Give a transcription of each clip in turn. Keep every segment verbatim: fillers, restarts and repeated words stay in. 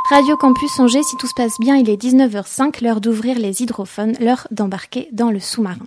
Radio Campus Angers, si tout se passe bien, il est dix-neuf heures cinq, l'heure d'ouvrir les hydrophones, l'heure d'embarquer dans le sous-marin.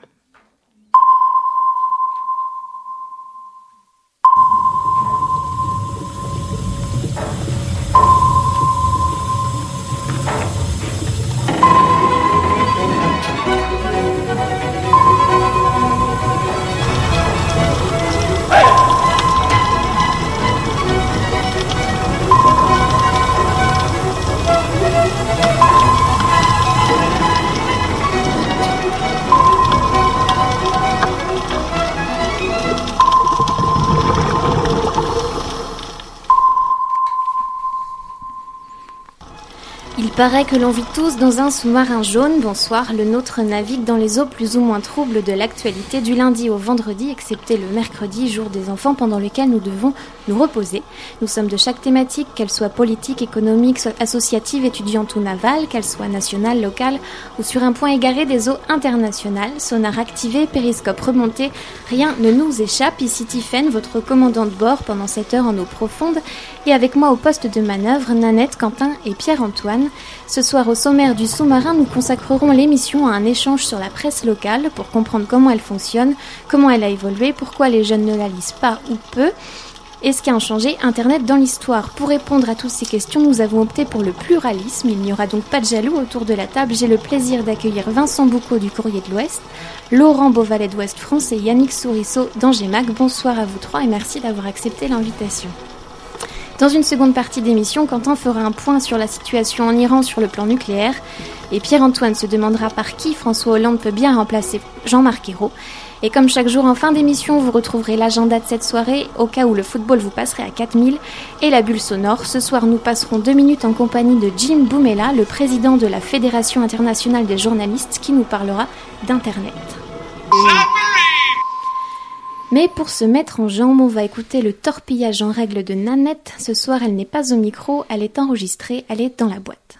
Il paraît que l'on vit tous dans un sous-marin jaune. Bonsoir, le nôtre navigue dans les eaux plus ou moins troubles de l'actualité du lundi au vendredi, excepté le mercredi, jour des enfants, pendant lequel nous devons nous reposer. Nous sommes de chaque thématique, qu'elle soit politique, économique, associative, étudiante ou navale, qu'elle soit nationale, locale ou sur un point égaré des eaux internationales. Sonar activé, périscope remonté, rien ne nous échappe. Ici Tiffaine, votre commandant de bord pendant cette heure en eau profonde. Et avec moi au poste de manœuvre, Nanette, Quentin et Pierre-Antoine. Ce soir, au sommaire du sous-marin, nous consacrerons l'émission à un échange sur la presse locale pour comprendre comment elle fonctionne, comment elle a évolué, pourquoi les jeunes ne la lisent pas ou peu, et ce qui a changé Internet dans l'histoire. Pour répondre à toutes ces questions, nous avons opté pour le pluralisme. Il n'y aura donc pas de jaloux autour de la table. J'ai le plaisir d'accueillir Vincent Boucaud du Courrier de l'Ouest, Laurent Beauvalet d'Ouest France et Yannick Sourisseau d'Angemac. Bonsoir à vous trois et merci d'avoir accepté l'invitation. Dans une seconde partie d'émission, Quentin fera un point sur la situation en Iran sur le plan nucléaire et Pierre-Antoine se demandera par qui François Hollande peut bien remplacer Jean-Marc Ayrault. Et comme chaque jour en fin d'émission, vous retrouverez l'agenda de cette soirée au cas où le football vous passerait à quatre mille et la bulle sonore. Ce soir, nous passerons deux minutes en compagnie de Jim Boumela, le président de la Fédération internationale des journalistes, qui nous parlera d'Internet. Mais pour se mettre en jambe, on va écouter le torpillage en règle de Nanette. Ce soir, elle n'est pas au micro, elle est enregistrée, elle est dans la boîte.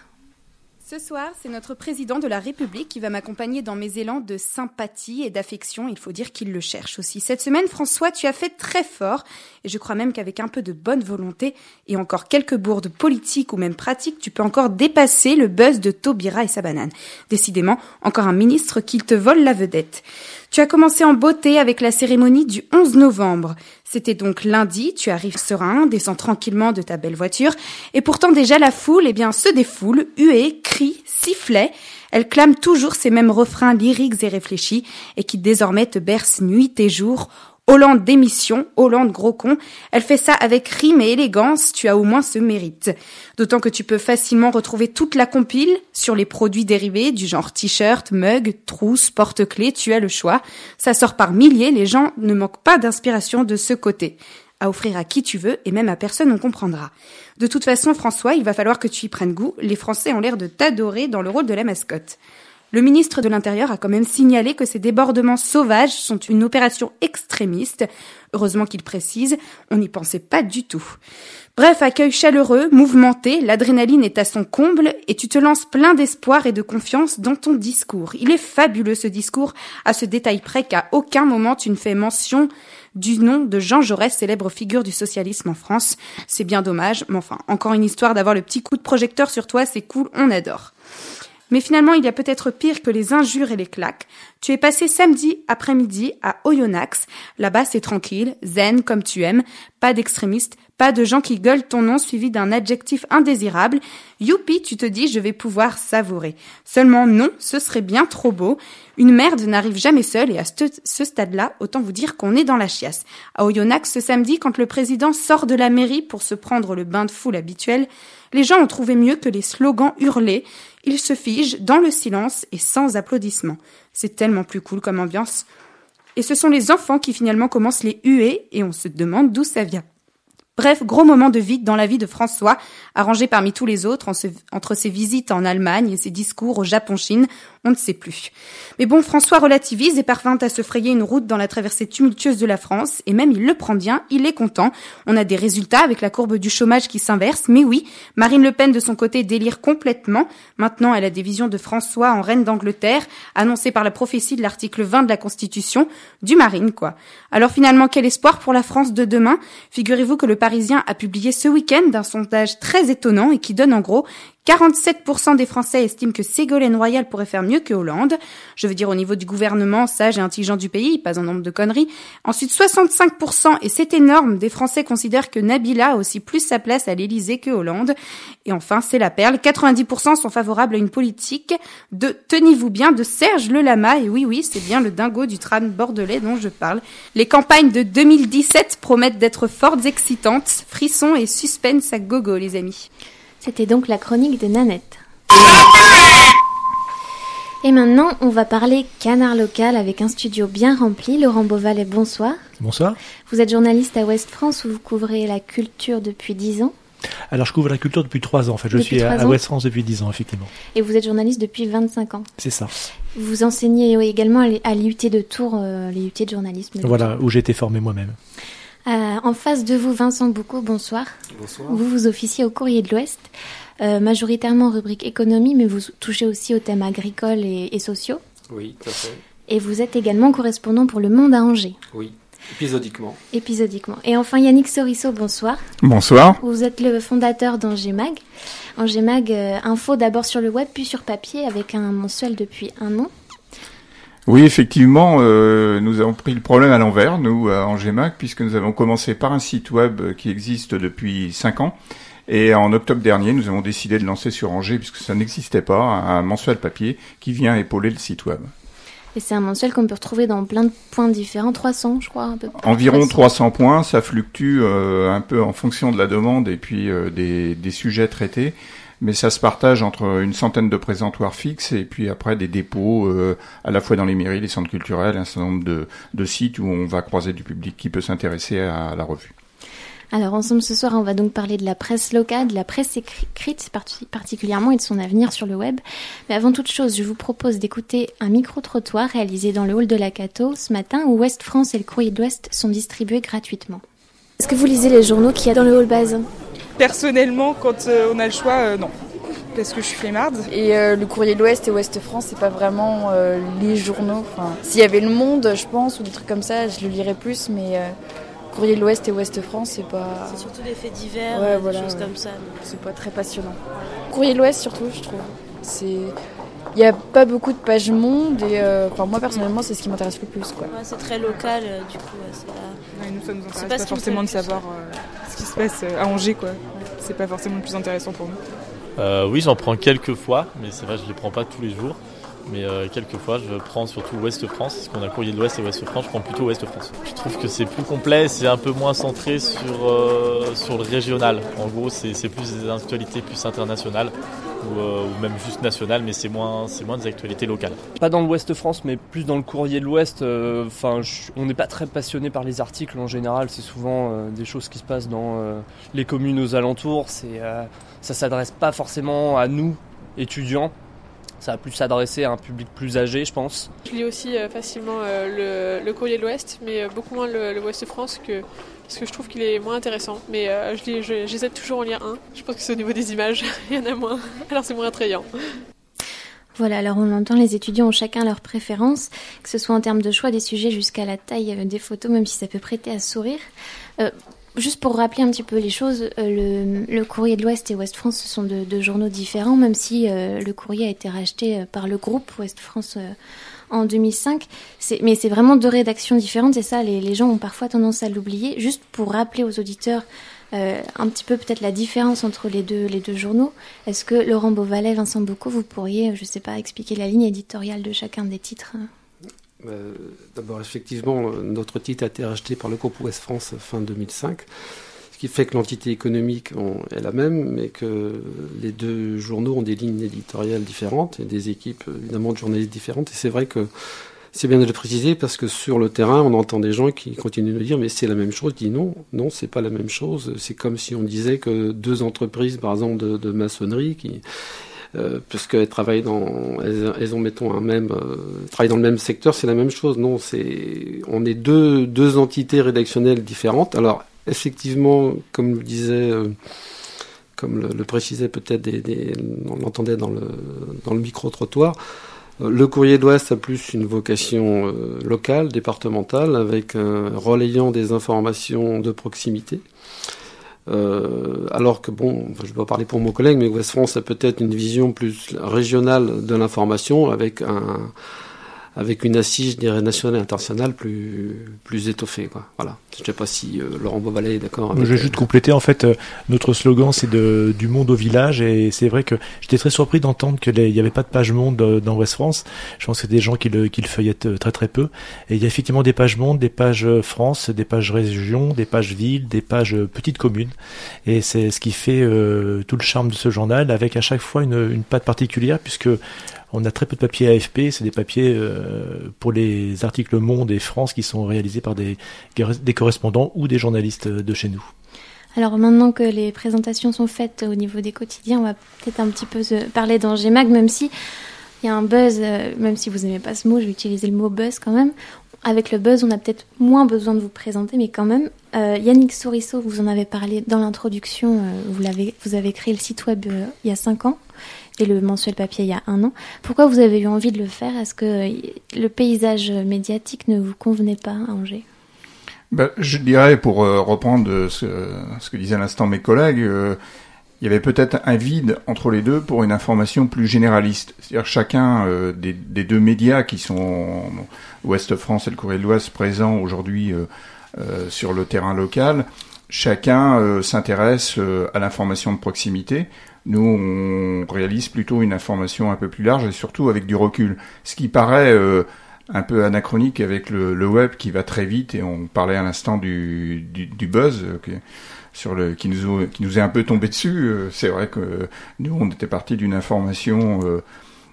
Ce soir, c'est notre président de la République qui va m'accompagner dans mes élans de sympathie et d'affection. Il faut dire qu'il le cherche aussi. Cette semaine, François, tu as fait très fort. Et je crois même qu'avec un peu de bonne volonté et encore quelques bourdes politiques ou même pratiques, tu peux encore dépasser le buzz de Taubira et sa banane. Décidément, encore un ministre qui te vole la vedette. Tu as commencé en beauté avec la cérémonie du onze novembre. C'était donc lundi, tu arrives serein, descends tranquillement de ta belle voiture, et pourtant déjà la foule, eh bien, se défoule, huée, crie, sifflet. Elle clame toujours ces mêmes refrains lyriques et réfléchis, et qui désormais te bercent nuit et jour. Hollande démission, Hollande gros con, elle fait ça avec rime et élégance, tu as au moins ce mérite. D'autant que tu peux facilement retrouver toute la compile sur les produits dérivés du genre t-shirt, mug, trousse, porte-clés, tu as le choix. Ça sort par milliers, les gens ne manquent pas d'inspiration de ce côté. À offrir à qui tu veux et même à personne on comprendra. De toute façon, François, il va falloir que tu y prennes goût, les Français ont l'air de t'adorer dans le rôle de la mascotte. Le ministre de l'Intérieur a quand même signalé que ces débordements sauvages sont une opération extrémiste. Heureusement qu'il précise, on n'y pensait pas du tout. Bref, accueil chaleureux, mouvementé, l'adrénaline est à son comble et tu te lances plein d'espoir et de confiance dans ton discours. Il est fabuleux ce discours, à ce détail près qu'à aucun moment tu ne fais mention du nom de Jean Jaurès, célèbre figure du socialisme en France. C'est bien dommage, mais enfin, encore une histoire d'avoir le petit coup de projecteur sur toi, c'est cool, on adore. Mais finalement, il y a peut-être pire que les injures et les claques. Tu es passé samedi après-midi à Oyonnax. Là-bas, c'est tranquille, zen comme tu aimes. Pas d'extrémistes, pas de gens qui gueulent ton nom suivi d'un adjectif indésirable. Youpi, tu te dis, je vais pouvoir savourer. Seulement non, ce serait bien trop beau. Une merde n'arrive jamais seule et à ce, ce stade-là, autant vous dire qu'on est dans la chiasse. À Oyonnax, ce samedi, quand le président sort de la mairie pour se prendre le bain de foule habituel, les gens ont trouvé mieux que les slogans hurlés. Ils se figent dans le silence et sans applaudissements. C'est tellement plus cool comme ambiance. Et ce sont les enfants qui finalement commencent les huées et on se demande d'où ça vient. Bref, gros moment de vide dans la vie de François, arrangé parmi tous les autres entre ses visites en Allemagne et ses discours au Japon-Chine, on ne sait plus. Mais bon, François relativise et parvint à se frayer une route dans la traversée tumultueuse de la France, et même il le prend bien, il est content. On a des résultats avec la courbe du chômage qui s'inverse, mais oui, Marine Le Pen de son côté délire complètement. Maintenant, elle a des visions de François en reine d'Angleterre, annoncées par la prophétie de l'article vingt de la Constitution, du Marine, quoi. Alors finalement, quel espoir pour la France de demain ? Figurez-vous que le Parisien a publié ce week-end un sondage très étonnant et qui donne en gros quarante-sept pour cent des Français estiment que Ségolène Royal pourrait faire mieux que Hollande. Je veux dire au niveau du gouvernement sage et intelligent du pays, pas en nombre de conneries. Ensuite, soixante-cinq pour cent, et c'est énorme, des Français considèrent que Nabila a aussi plus sa place à l'Élysée que Hollande. Et enfin, c'est la perle, quatre-vingt-dix pour cent sont favorables à une politique de, tenez-vous bien, de Serge Le Lama. Et oui, oui, c'est bien le dingo du tram bordelais dont je parle. Les campagnes de deux mille dix-sept promettent d'être fortes, excitantes, frissons et suspense à gogo, les amis. C'était donc la chronique de Nanette. Et maintenant, on va parler canard local avec un studio bien rempli. Laurent Beauvalet, bonsoir. Bonsoir. Vous êtes journaliste à Ouest France où vous couvrez la culture depuis dix ans. Alors, je couvre la culture depuis trois ans. En fait, je depuis suis à, à Ouest France depuis dix ans, effectivement. Et vous êtes journaliste depuis vingt-cinq ans. C'est ça. Vous enseignez également à l'I U T de Tours, euh, l'I U T de journalisme. De voilà, Tours. Où j'ai été formé moi-même. Euh, en face de vous, Vincent Boucaud, bonsoir. Bonsoir. Vous vous officiez au Courrier de l'Ouest, euh, majoritairement rubrique économie, mais vous touchez aussi aux thèmes agricoles et, et sociaux. Oui, tout à fait. Et vous êtes également correspondant pour Le Monde à Angers. Oui, épisodiquement. Épisodiquement. Et enfin, Yannick Sorisseau, bonsoir. Bonsoir. Vous êtes le fondateur d'Angers Mag. Angers Mag, euh, info d'abord sur le web, puis sur papier, avec un mensuel depuis un an. Oui, effectivement, euh, nous avons pris le problème à l'envers, nous, à Angers Mag, puisque nous avons commencé par un site web qui existe depuis cinq ans. Et en octobre dernier, nous avons décidé de lancer sur Angers, puisque ça n'existait pas, un mensuel papier qui vient épauler le site web. Et c'est un mensuel qu'on peut retrouver dans plein de points différents, trois cents, je crois, à peu près. Environ trois cents points, ça fluctue euh, un peu en fonction de la demande et puis euh, des, des sujets traités. Mais ça se partage entre une centaine de présentoirs fixes et puis après des dépôts euh, à la fois dans les mairies, les centres culturels, un certain nombre de, de sites où on va croiser du public qui peut s'intéresser à, à la revue. Alors ensemble ce soir, on va donc parler de la presse locale, de la presse écrite particulièrement et de son avenir sur le web. Mais avant toute chose, je vous propose d'écouter un micro-trottoir réalisé dans le hall de la Cato ce matin où Ouest France et le Courrier de l'Ouest sont distribués gratuitement. Est-ce que vous lisez les journaux qu'il y a dans le hall base ? Personnellement, quand euh, on a le choix, euh, non. Parce que je suis flemmarde. Et euh, le Courrier de l'Ouest et Ouest France, c'est pas vraiment euh, les journaux. Enfin, s'il y avait Le Monde, je pense, ou des trucs comme ça, je le lirais plus, mais euh, Courrier de l'Ouest et Ouest France, c'est pas... C'est surtout des faits divers, ouais, des voilà, choses ouais. comme ça. C'est pas très passionnant. Courrier de l'Ouest, surtout, je trouve. C'est... Il n'y a pas beaucoup de pages monde et euh, enfin, moi personnellement c'est ce qui m'intéresse le plus quoi. Ouais, c'est très local euh, du coup. Ouais, c'est là... ouais, nous ça nous intéresse pas, pas, pas forcément de plus, savoir euh, ce qui se passe à Angers quoi. Ouais. C'est pas forcément le plus intéressant pour nous. Euh, oui j'en prends quelques fois mais c'est vrai je les prends pas tous les jours. Mais euh, quelques fois je prends surtout Ouest France, parce qu'on a Courrier de l'Ouest et Ouest France, je prends plutôt Ouest France. Je trouve que c'est plus complet, c'est un peu moins centré sur, euh, sur le régional. En gros c'est, c'est plus des actualités plus internationales. Ou, euh, ou même juste national, mais c'est moins, c'est moins des actualités locales. Pas dans l'Ouest France, mais plus dans le Courrier de l'Ouest. Euh, on n'est pas très passionné par les articles en général. C'est souvent euh, des choses qui se passent dans euh, les communes aux alentours. C'est, euh, ça s'adresse pas forcément à nous, étudiants. Ça va plus s'adresser à un public plus âgé, je pense. Je lis aussi euh, facilement euh, le, le Courrier de l'Ouest, mais euh, beaucoup moins le, le Ouest France, que, parce que je trouve qu'il est moins intéressant. Mais euh, je lis, je, j'essaie de toujours en lire un. Je pense que c'est au niveau des images, il y en a moins. Alors c'est moins attrayant. Voilà, alors on l'entend, les étudiants ont chacun leurs préférences, que ce soit en termes de choix des sujets jusqu'à la taille des photos, même si ça peut prêter à sourire. Euh, Juste pour rappeler un petit peu les choses, euh, le, le Courrier de l'Ouest et Ouest France, ce sont deux de journaux différents, même si euh, le Courrier a été racheté par le groupe Ouest France euh, en deux mille cinq. C'est, mais c'est vraiment deux rédactions différentes, et ça, les, les gens ont parfois tendance à l'oublier. Juste pour rappeler aux auditeurs euh, un petit peu peut-être la différence entre les deux, les deux journaux, est-ce que Laurent Beauvalet, Vincent Boucaud, vous pourriez, je ne sais pas, expliquer la ligne éditoriale de chacun des titres ? Euh, d'abord, effectivement, notre titre a été racheté par le groupe Ouest France fin deux mille cinq, ce qui fait que l'entité économique on, est la même, mais que les deux journaux ont des lignes éditoriales différentes et des équipes, évidemment, de journalistes différentes. Et c'est vrai que c'est bien de le préciser parce que sur le terrain, on entend des gens qui continuent de nous dire « mais c'est la même chose ». Je dis non, non, c'est pas la même chose. C'est comme si on disait que deux entreprises, par exemple, de, de maçonnerie qui... Euh, puisqu'elles travaillent dans, elles, elles ont mettons un même, euh, travaillent dans le même secteur, c'est la même chose. Non, c'est, on est deux deux entités rédactionnelles différentes. Alors effectivement, comme le disait, euh, comme le, le précisait peut-être, des, des, on l'entendait dans le dans le micro trottoir. Euh, le Courrier de l'Ouest a plus une vocation euh, locale, départementale, avec un relayant des informations de proximité. Euh, alors que bon, enfin, je ne vais pas parler pour mon collègue, mais Ouest France a peut-être une vision plus régionale de l'information avec un avec une assise, je dirais, nationale et internationale plus plus étoffée, quoi. Voilà. Je ne sais pas si euh, Laurent Beauvalet est d'accord. Avec... Je vais juste compléter. En fait, euh, notre slogan, c'est de du monde au village, et c'est vrai que j'étais très surpris d'entendre que il n'y avait pas de page monde euh, dans Ouest France. Je pense que c'est des gens qui le qui le feuillettent très très peu. Et il y a effectivement des pages monde, des pages France, des pages région, des pages villes, des pages euh, petites communes. Et c'est ce qui fait euh, tout le charme de ce journal, avec à chaque fois une une patte particulière, puisque on a très peu de papiers A F P, c'est des papiers euh, pour les articles Monde et France qui sont réalisés par des, des correspondants ou des journalistes de chez nous. Alors maintenant que les présentations sont faites au niveau des quotidiens, on va peut-être un petit peu se parler d'Angers-Mag, même si il y a un buzz, euh, même si vous n'aimez pas ce mot, je vais utiliser le mot buzz quand même. Avec le buzz, on a peut-être moins besoin de vous présenter, mais quand même, euh, Yannick Souriceau, vous en avez parlé dans l'introduction, euh, vous, l'avez, vous avez créé le site web euh, il y a cinq ans. Et le mensuel papier il y a un an. Pourquoi vous avez eu envie de le faire ? Est-ce que le paysage médiatique ne vous convenait pas à Angers ? Ben, je dirais, pour euh, reprendre ce, ce que disaient à l'instant mes collègues, euh, il y avait peut-être un vide entre les deux pour une information plus généraliste. C'est-à-dire chacun euh, des, des deux médias qui sont bon, Ouest France et le Courrier de l'Ouest présents aujourd'hui euh, euh, sur le terrain local, chacun euh, s'intéresse euh, à l'information de proximité. Nous, on réalise plutôt une information un peu plus large et surtout avec du recul. Ce qui paraît euh, un peu anachronique avec le, le web qui va très vite, et on parlait à l'instant du, du, du buzz euh, qui, sur le, qui, nous, qui nous est un peu tombé dessus. Euh, c'est vrai que nous, on était partis d'une information euh,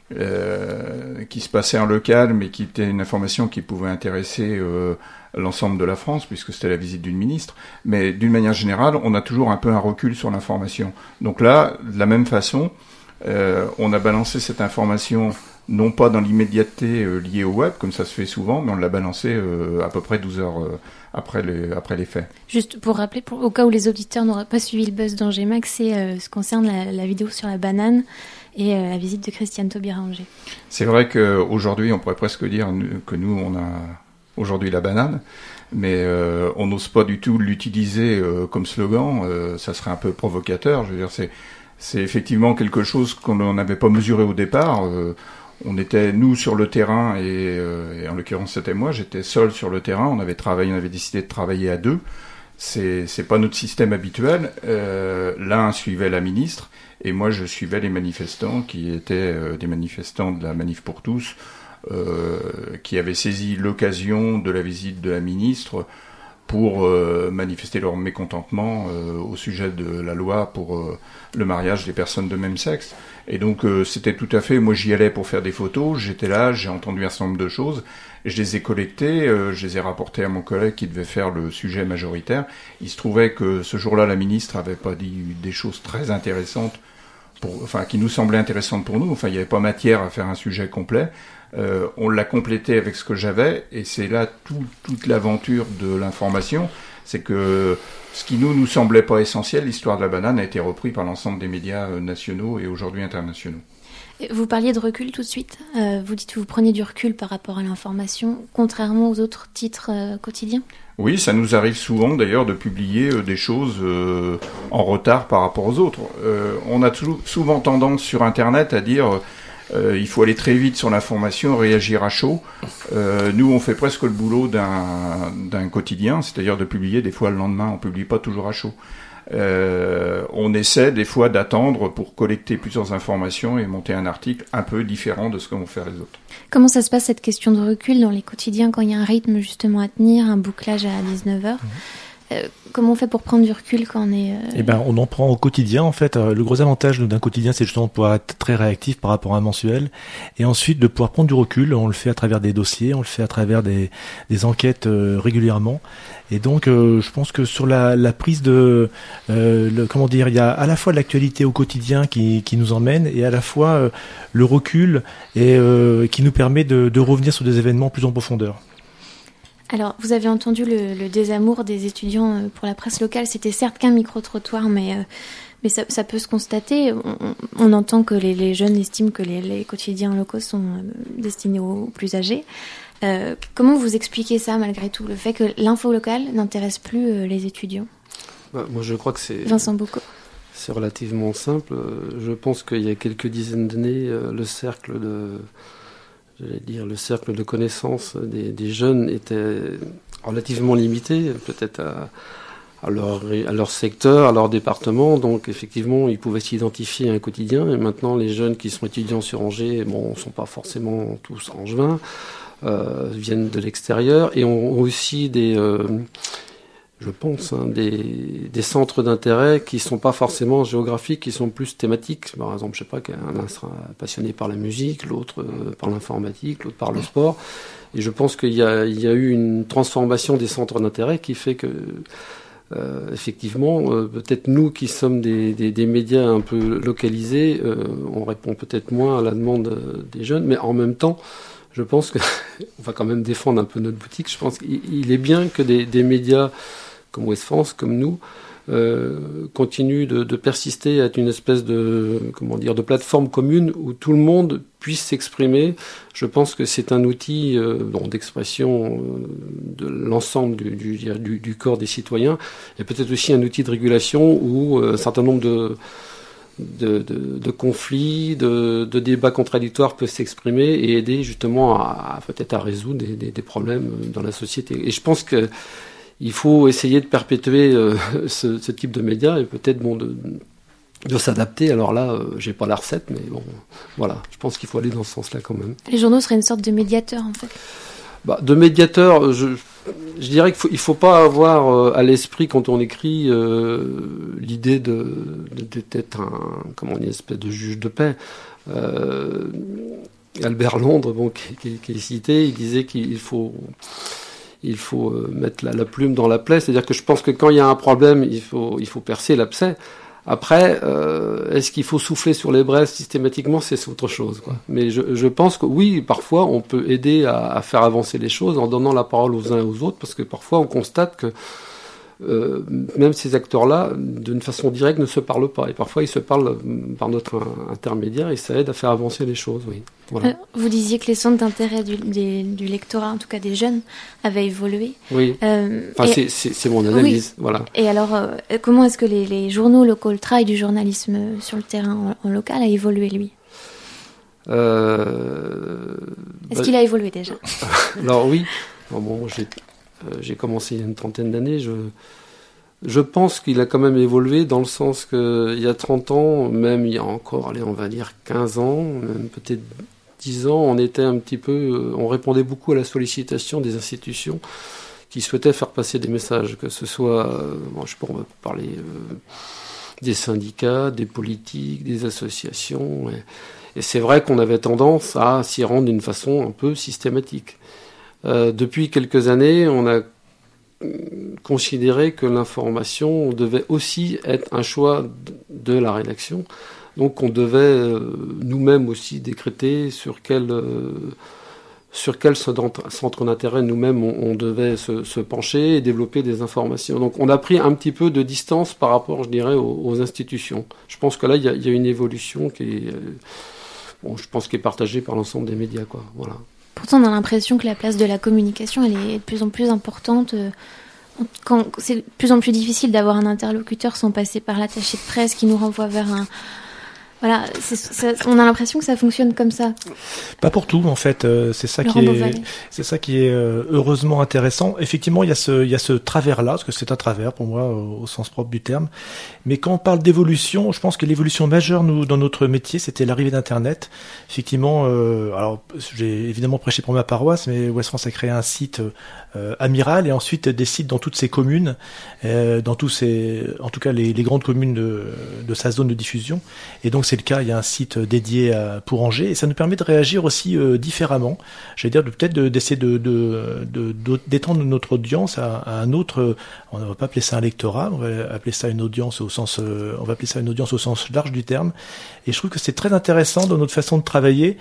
euh, qui se passait en local, mais qui était une information qui pouvait intéresser euh, l'ensemble de la France, puisque c'était la visite d'une ministre, mais d'une manière générale, on a toujours un peu un recul sur l'information. Donc là, de la même façon, euh, on a balancé cette information, non pas dans l'immédiateté euh, liée au web, comme ça se fait souvent, mais on l'a balancé euh, à peu près douze heures euh, après, les, après les faits. Juste pour rappeler, pour, au cas où les auditeurs n'auraient pas suivi le buzz d'Angers-Mag, c'est euh, ce qui concerne la, la vidéo sur la banane et euh, la visite de Christiane Taubira à Angers. C'est vrai qu'aujourd'hui, on pourrait presque dire que nous, on a... aujourd'hui la banane, mais euh, on n'ose pas du tout l'utiliser euh, comme slogan, euh, ça serait un peu provocateur. Je veux dire, c'est, c'est effectivement quelque chose qu'on n'avait pas mesuré au départ. Euh, on était, nous, sur le terrain, et, euh, et en l'occurrence c'était moi, j'étais seul sur le terrain, on avait travaillé, on avait décidé de travailler à deux. C'est, c'est pas notre système habituel. Euh, l'un suivait la ministre, et moi je suivais les manifestants, qui étaient euh, des manifestants de la Manif pour tous, Euh, qui avaient saisi l'occasion de la visite de la ministre pour euh, manifester leur mécontentement euh, au sujet de la loi pour euh, le mariage des personnes de même sexe. Et donc euh, c'était tout à fait, moi j'y allais pour faire des photos, j'étais là, j'ai entendu un certain nombre de choses, et je les ai collectées, euh, je les ai rapportées à mon collègue qui devait faire le sujet majoritaire. Il se trouvait que ce jour-là, la ministre avait pas dit des choses très intéressantes, pour, enfin qui nous semblaient intéressantes pour nous, enfin il n'y avait pas matière à faire un sujet complet. Euh, on l'a complété avec ce que j'avais, et c'est là tout, toute l'aventure de l'information, c'est que ce qui nous nous semblait pas essentiel, l'histoire de la banane, a été repris par l'ensemble des médias nationaux et aujourd'hui internationaux. Vous parliez de recul tout de suite, euh, vous dites que vous preniez du recul par rapport à l'information, contrairement aux autres titres euh, quotidiens ? Oui, ça nous arrive souvent d'ailleurs de publier euh, des choses euh, en retard par rapport aux autres. Euh, on a toujours, souvent tendance sur Internet à dire... Euh, Euh, il faut aller très vite sur l'information, réagir à chaud. Euh, nous, on fait presque le boulot d'un, d'un quotidien, c'est-à-dire de publier des fois le lendemain, on publie pas toujours à chaud. Euh, on essaie des fois d'attendre pour collecter plusieurs informations et monter un article un peu différent de ce que vont faire les autres. Comment ça se passe cette question de recul dans les quotidiens quand il y a un rythme justement à tenir, un bouclage à dix-neuf heures ? Mmh. Euh, comment on fait pour prendre du recul quand on est... Euh... Eh ben, on en prend au quotidien, en fait. Le gros avantage d'un quotidien, c'est justement de pouvoir être très réactif par rapport à un mensuel. Et ensuite, de pouvoir prendre du recul. On le fait à travers des dossiers, on le fait à travers des, des enquêtes euh, régulièrement. Et donc, euh, je pense que sur la, la prise de... Euh, le, comment dire, il y a à la fois l'actualité au quotidien qui, qui nous emmène, et à la fois euh, le recul et, euh, qui nous permet de, de revenir sur des événements plus en profondeur. Alors, vous avez entendu le, le désamour des étudiants pour la presse locale. C'était certes qu'un micro-trottoir, mais, euh, mais ça, ça peut se constater. On, on entend que les, les jeunes estiment que les, les quotidiens locaux sont destinés aux plus âgés. Euh, comment vous expliquez ça, malgré tout, le fait que l'info locale n'intéresse plus euh, les étudiants ? Bah, moi, je crois que c'est... Vincent Bocco. C'est relativement simple. Je pense qu'il y a quelques dizaines d'années, le cercle de, j'allais dire, le cercle de connaissances des, des jeunes était relativement limité, peut-être à, à, leur, à leur secteur, à leur département. Donc, effectivement, ils pouvaient s'identifier à un quotidien. Et maintenant, les jeunes qui sont étudiants sur Angers, bon, ne sont pas forcément tous angevins, euh, viennent de l'extérieur et ont aussi des... Euh, je pense, hein, des, des centres d'intérêt qui sont pas forcément géographiques, qui sont plus thématiques. Par exemple, je sais pas, qu'un sera passionné par la musique, l'autre euh, par l'informatique, l'autre par le sport. Et je pense qu'il y a, il y a eu une transformation des centres d'intérêt qui fait que, euh, effectivement, euh, peut-être nous qui sommes des, des, des médias un peu localisés, euh, on répond peut-être moins à la demande des jeunes, mais en même temps, je pense que on va quand même défendre un peu notre boutique. Je pense qu'il est bien que des, des médias comme Ouest France, comme nous, euh, continuent de, de persister à être une espèce de, comment dire, de plateforme commune où tout le monde puisse s'exprimer. Je pense que c'est un outil euh, bon, d'expression euh, de l'ensemble du, du, du, du corps des citoyens, et peut-être aussi un outil de régulation où euh, un certain nombre de De, de, de conflits, de, de débats contradictoires peuvent s'exprimer et aider justement à, à peut-être à résoudre des, des, des problèmes dans la société. Et je pense que il faut essayer de perpétuer euh, ce, ce type de médias et peut-être bon de, de s'adapter. Alors là, euh, j'ai pas la recette, mais bon, voilà. Je pense qu'il faut aller dans ce sens-là quand même. Les journaux seraient une sorte de médiateur en fait. Bah, de médiateur, je, je dirais qu'il faut, il faut pas avoir euh, à l'esprit quand on écrit euh, l'idée de, de, d'être un, comment on dit, une espèce de juge de paix. Euh, Albert Londres, bon, qui, qui, qui est cité, il disait qu'il faut, il faut euh, mettre la, la plume dans la plaie. C'est-à-dire que je pense que quand il y a un problème, il faut, il faut percer l'abcès. Après, euh, est-ce qu'il faut souffler sur les braises systématiquement ? C'est autre chose, quoi. Mais je, je pense que oui, parfois, on peut aider à, à faire avancer les choses en donnant la parole aux uns et aux autres, parce que parfois, on constate que euh, même ces acteurs-là, d'une façon directe, ne se parlent pas. Et parfois, ils se parlent par notre intermédiaire et ça aide à faire avancer les choses, oui. Voilà. Alors, vous disiez que les centres d'intérêt du, du, du lectorat, en tout cas des jeunes, avaient évolué. Oui. Euh, enfin, et... c'est, c'est, c'est mon analyse. Oui. Voilà. Et alors, euh, comment est-ce que les, les journaux locaux, le travail du journalisme sur le terrain en, en local a évolué, lui ? euh... Est-ce bah... qu'il a évolué déjà ? Alors oui. Bon, bon, j'ai, euh, j'ai commencé il y a une trentaine d'années. Je... Je pense qu'il a quand même évolué dans le sens qu'il y a trente ans, même il y a encore, allez, on va dire quinze ans, même peut-être dix ans, on était un petit peu, on répondait beaucoup à la sollicitation des institutions qui souhaitaient faire passer des messages, que ce soit, bon, je sais pas, on va parler euh, des syndicats, des politiques, des associations, et, et c'est vrai qu'on avait tendance à s'y rendre d'une façon un peu systématique. Euh, depuis quelques années, on a considérer que l'information devait aussi être un choix de la rédaction. Donc on devait euh, nous-mêmes aussi décréter sur quel, euh, sur quel centre d'intérêt nous-mêmes on, on devait se, se pencher et développer des informations. Donc on a pris un petit peu de distance par rapport, je dirais, aux, aux institutions. Je pense que là, il y a, il y a une évolution qui est, euh, bon, je pense, qui est partagée par l'ensemble des médias, quoi. Voilà. Pourtant, on a l'impression que la place de la communication, elle est de plus en plus importante. Quand c'est de plus en plus difficile d'avoir un interlocuteur sans passer par l'attaché de presse qui nous renvoie vers un... Voilà, c'est, ça, on a l'impression que ça fonctionne comme ça. Pas pour tout, en fait. Euh, c'est ça qui est, c'est ça qui est euh, heureusement intéressant. Effectivement, il y a ce, il y a ce travers-là, parce que c'est un travers pour moi au, au sens propre du terme. Mais quand on parle d'évolution, je pense que l'évolution majeure nous dans notre métier, c'était l'arrivée d'Internet. Effectivement, euh, alors j'ai évidemment prêché pour ma paroisse, mais Ouest France a créé un site euh, amiral et ensuite des sites dans toutes ses communes, euh, dans tous ces, en tout cas les, les grandes communes de, de sa zone de diffusion. Et donc c'est le cas, il y a un site dédié à, pour Angers, et ça nous permet de réagir aussi euh, différemment. J'allais dire de, peut-être de, d'essayer de, de, de, de, d'étendre notre audience à, à un autre. On ne va pas appeler ça un lectorat, on va appeler ça une audience au sens, euh, on va appeler ça une audience au sens large du terme. Et je trouve que c'est très intéressant dans notre façon de travailler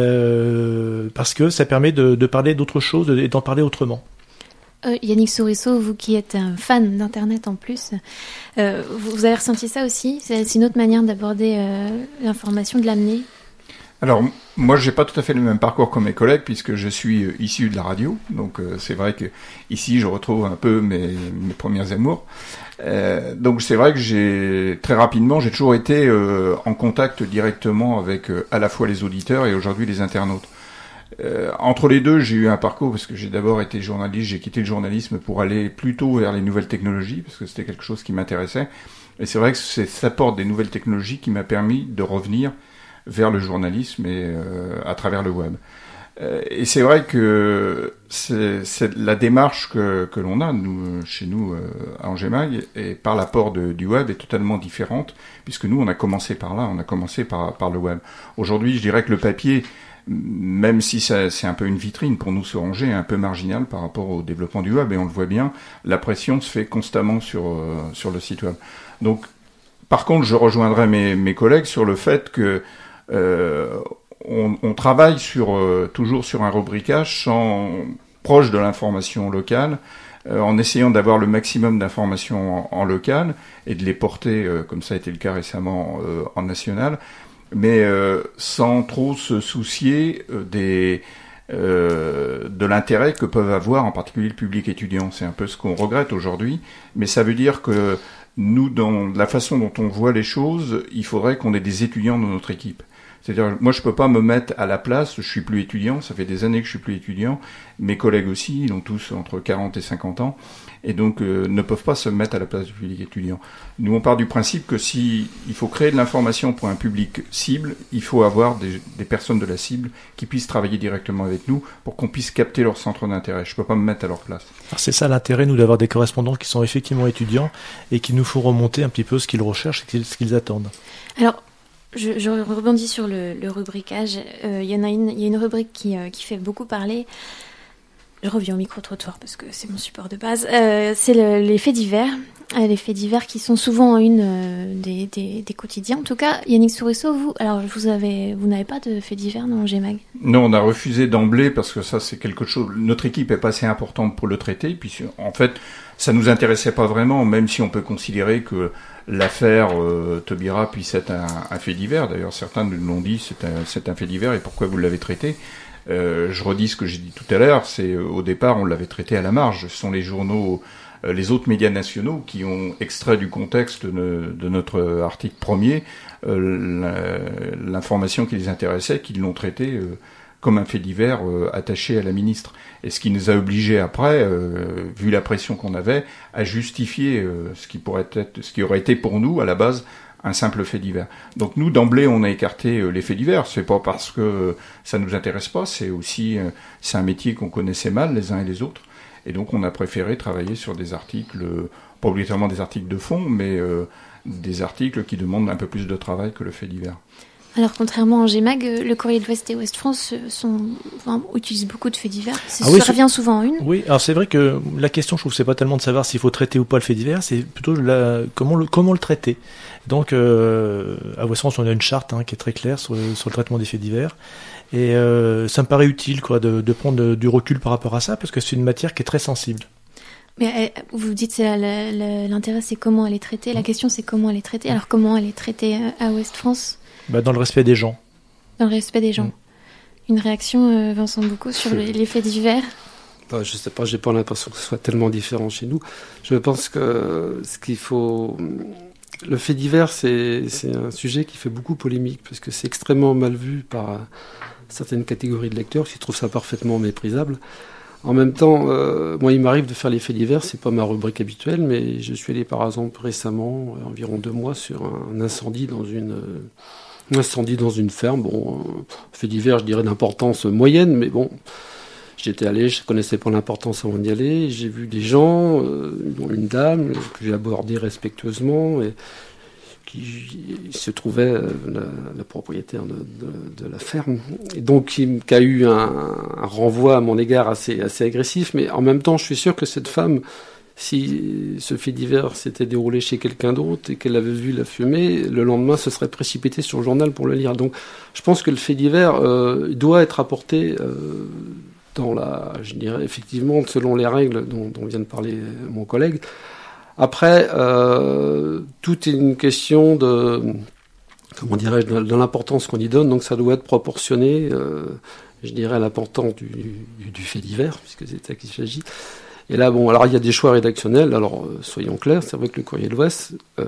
euh, parce que ça permet de, de parler d'autres choses et d'en parler autrement. Euh, Yannick Sourisseau, vous qui êtes un fan d'Internet en plus, euh, vous avez ressenti ça aussi ? C'est, c'est une autre manière d'aborder euh, l'information, de l'amener ? Alors, moi, j'ai pas tout à fait le même parcours que mes collègues, puisque je suis euh, issu de la radio. Donc, euh, c'est vrai que ici, je retrouve un peu mes, mes premiers amours. Euh, donc, c'est vrai que j'ai très rapidement, j'ai toujours été euh, en contact directement avec euh, à la fois les auditeurs et aujourd'hui les internautes. Euh, entre les deux, j'ai eu un parcours parce que j'ai d'abord été journaliste, j'ai quitté le journalisme pour aller plutôt vers les nouvelles technologies parce que c'était quelque chose qui m'intéressait. Et c'est vrai que c'est cet apport des nouvelles technologies qui m'a permis de revenir vers le journalisme et euh, à travers le web. Euh, et c'est vrai que c'est, c'est la démarche que, que l'on a nous chez nous euh, à Engemag et par l'apport de, du web est totalement différente puisque nous on a commencé par là, on a commencé par, par le web. Aujourd'hui, je dirais que le papier, même si ça, c'est un peu une vitrine pour nous sur Angers, est un peu marginal par rapport au développement du web et on le voit bien, la pression se fait constamment sur euh, sur le site web. Donc, par contre, je rejoindrai mes, mes collègues sur le fait que Euh, on, on travaille sur euh, toujours sur un rubricage sans, proche de l'information locale, euh, en essayant d'avoir le maximum d'informations en, en local et de les porter, euh, comme ça a été le cas récemment, euh, en national, mais euh, sans trop se soucier euh, des euh, de l'intérêt que peuvent avoir en particulier le public étudiant. C'est un peu ce qu'on regrette aujourd'hui, mais ça veut dire que nous, dans la façon dont on voit les choses, il faudrait qu'on ait des étudiants dans notre équipe. C'est-à-dire, moi, je peux pas me mettre à la place, je suis plus étudiant, ça fait des années que je suis plus étudiant, mes collègues aussi, ils ont tous entre quarante et cinquante ans, et donc euh, ne peuvent pas se mettre à la place du public étudiant. Nous, on part du principe que si il faut créer de l'information pour un public cible, il faut avoir des, des personnes de la cible qui puissent travailler directement avec nous pour qu'on puisse capter leur centre d'intérêt. Je peux pas me mettre à leur place. Alors c'est ça l'intérêt, nous, d'avoir des correspondants qui sont effectivement étudiants et qui nous font remonter un petit peu ce qu'ils recherchent et ce qu'ils attendent. Alors, Je, je rebondis sur le, le rubricage. Il euh, y en a une, il y a une rubrique qui, euh, qui fait beaucoup parler. Je reviens au micro-trottoir parce que c'est mon support de base. Euh, c'est le, les faits divers. Euh, les faits divers qui sont souvent une euh, des, des, des quotidiens. En tout cas, Yannick Sourisseau, vous, alors vous avez, vous n'avez pas de faits divers dans Engemag ? Non, on a refusé d'emblée parce que ça, c'est quelque chose. Notre équipe est pas assez importante pour le traiter. Puis en fait, ça nous intéressait pas vraiment, même si on peut considérer que l'affaire euh, Taubira puisse être un, un fait divers. D'ailleurs, certains nous l'ont dit, c'est un, c'est un fait divers, et pourquoi vous l'avez traité ? euh, Je redis ce que j'ai dit tout à l'heure, c'est euh, au départ, on l'avait traité à la marge. Ce sont les journaux, euh, les autres médias nationaux qui ont extrait du contexte de, de notre article premier euh, l'information qui les intéressait, qui l'ont traité euh, comme un fait divers euh, attaché à la ministre. Et ce qui nous a obligés après, euh, vu la pression qu'on avait, à justifier euh, ce qui pourrait être, ce qui aurait été pour nous à la base un simple fait divers. Donc nous d'emblée on a écarté euh, les faits divers. C'est pas parce que euh, ça nous intéresse pas, c'est aussi euh, c'est un métier qu'on connaissait mal les uns et les autres. Et donc on a préféré travailler sur des articles, euh, pas obligatoirement des articles de fond, mais euh, des articles qui demandent un peu plus de travail que le fait divers. Alors, contrairement à Engemag, le Courrier de l'Ouest et Ouest France sont, enfin, utilisent beaucoup de faits divers. C'est, ah oui, ça revient souvent en une. Oui, alors c'est vrai que la question, je trouve, c'est pas tellement de savoir s'il faut traiter ou pas le fait divers, c'est plutôt la, comment, le, comment le traiter. Donc, euh, à Ouest France, on a une charte hein, qui est très claire sur le, sur le traitement des faits divers. Et euh, ça me paraît utile quoi, de, de prendre du recul par rapport à ça, parce que c'est une matière qui est très sensible. Mais vous dites que l'intérêt, c'est comment elle est traitée. La question, c'est comment elle est traitée. Alors, comment elle est traitée à Ouest France ? Bah, dans le respect des gens. Dans le respect des gens. Mmh. Une réaction, euh, Vincent Boucaud, sur les, les faits divers ? Bah, je sais pas, j'ai pas l'impression que ce soit tellement différent chez nous. Je pense que ce qu'il faut... Le fait divers, c'est, c'est un sujet qui fait beaucoup polémique, parce que c'est extrêmement mal vu par certaines catégories de lecteurs qui trouvent ça parfaitement méprisable. En même temps, euh, moi, il m'arrive de faire les faits divers, c'est pas ma rubrique habituelle, mais je suis allé par exemple récemment, euh, environ deux mois, sur un incendie dans une... Euh, Un incendie dans une ferme, bon, euh, fait divers, je dirais d'importance moyenne, mais bon, j'étais allé, je connaissais pas l'importance avant d'y aller, j'ai vu des gens, euh, dont une dame, que j'ai abordée respectueusement, et qui se trouvait euh, la, la propriétaire de, de, de la ferme, et donc qui, qui a eu un, un renvoi à mon égard assez, assez agressif, mais en même temps, je suis sûr que cette femme, si ce fait divers s'était déroulé chez quelqu'un d'autre et qu'elle avait vu la fumée, le lendemain, se serait précipité sur le journal pour le lire. Donc, je pense que le fait divers euh, doit être apporté euh, dans la, je dirais effectivement, selon les règles dont, dont vient de parler mon collègue. Après, euh, tout est une question de comment dirais-je, dans, dans l'importance qu'on y donne. Donc ça doit être proportionné, euh, je dirais, à l'importance du, du, du fait divers, puisque c'est de ça qu'il s'agit. Et là, bon, alors il y a des choix rédactionnels. Alors euh, soyons clairs, c'est vrai que le Courrier de l'Ouest euh,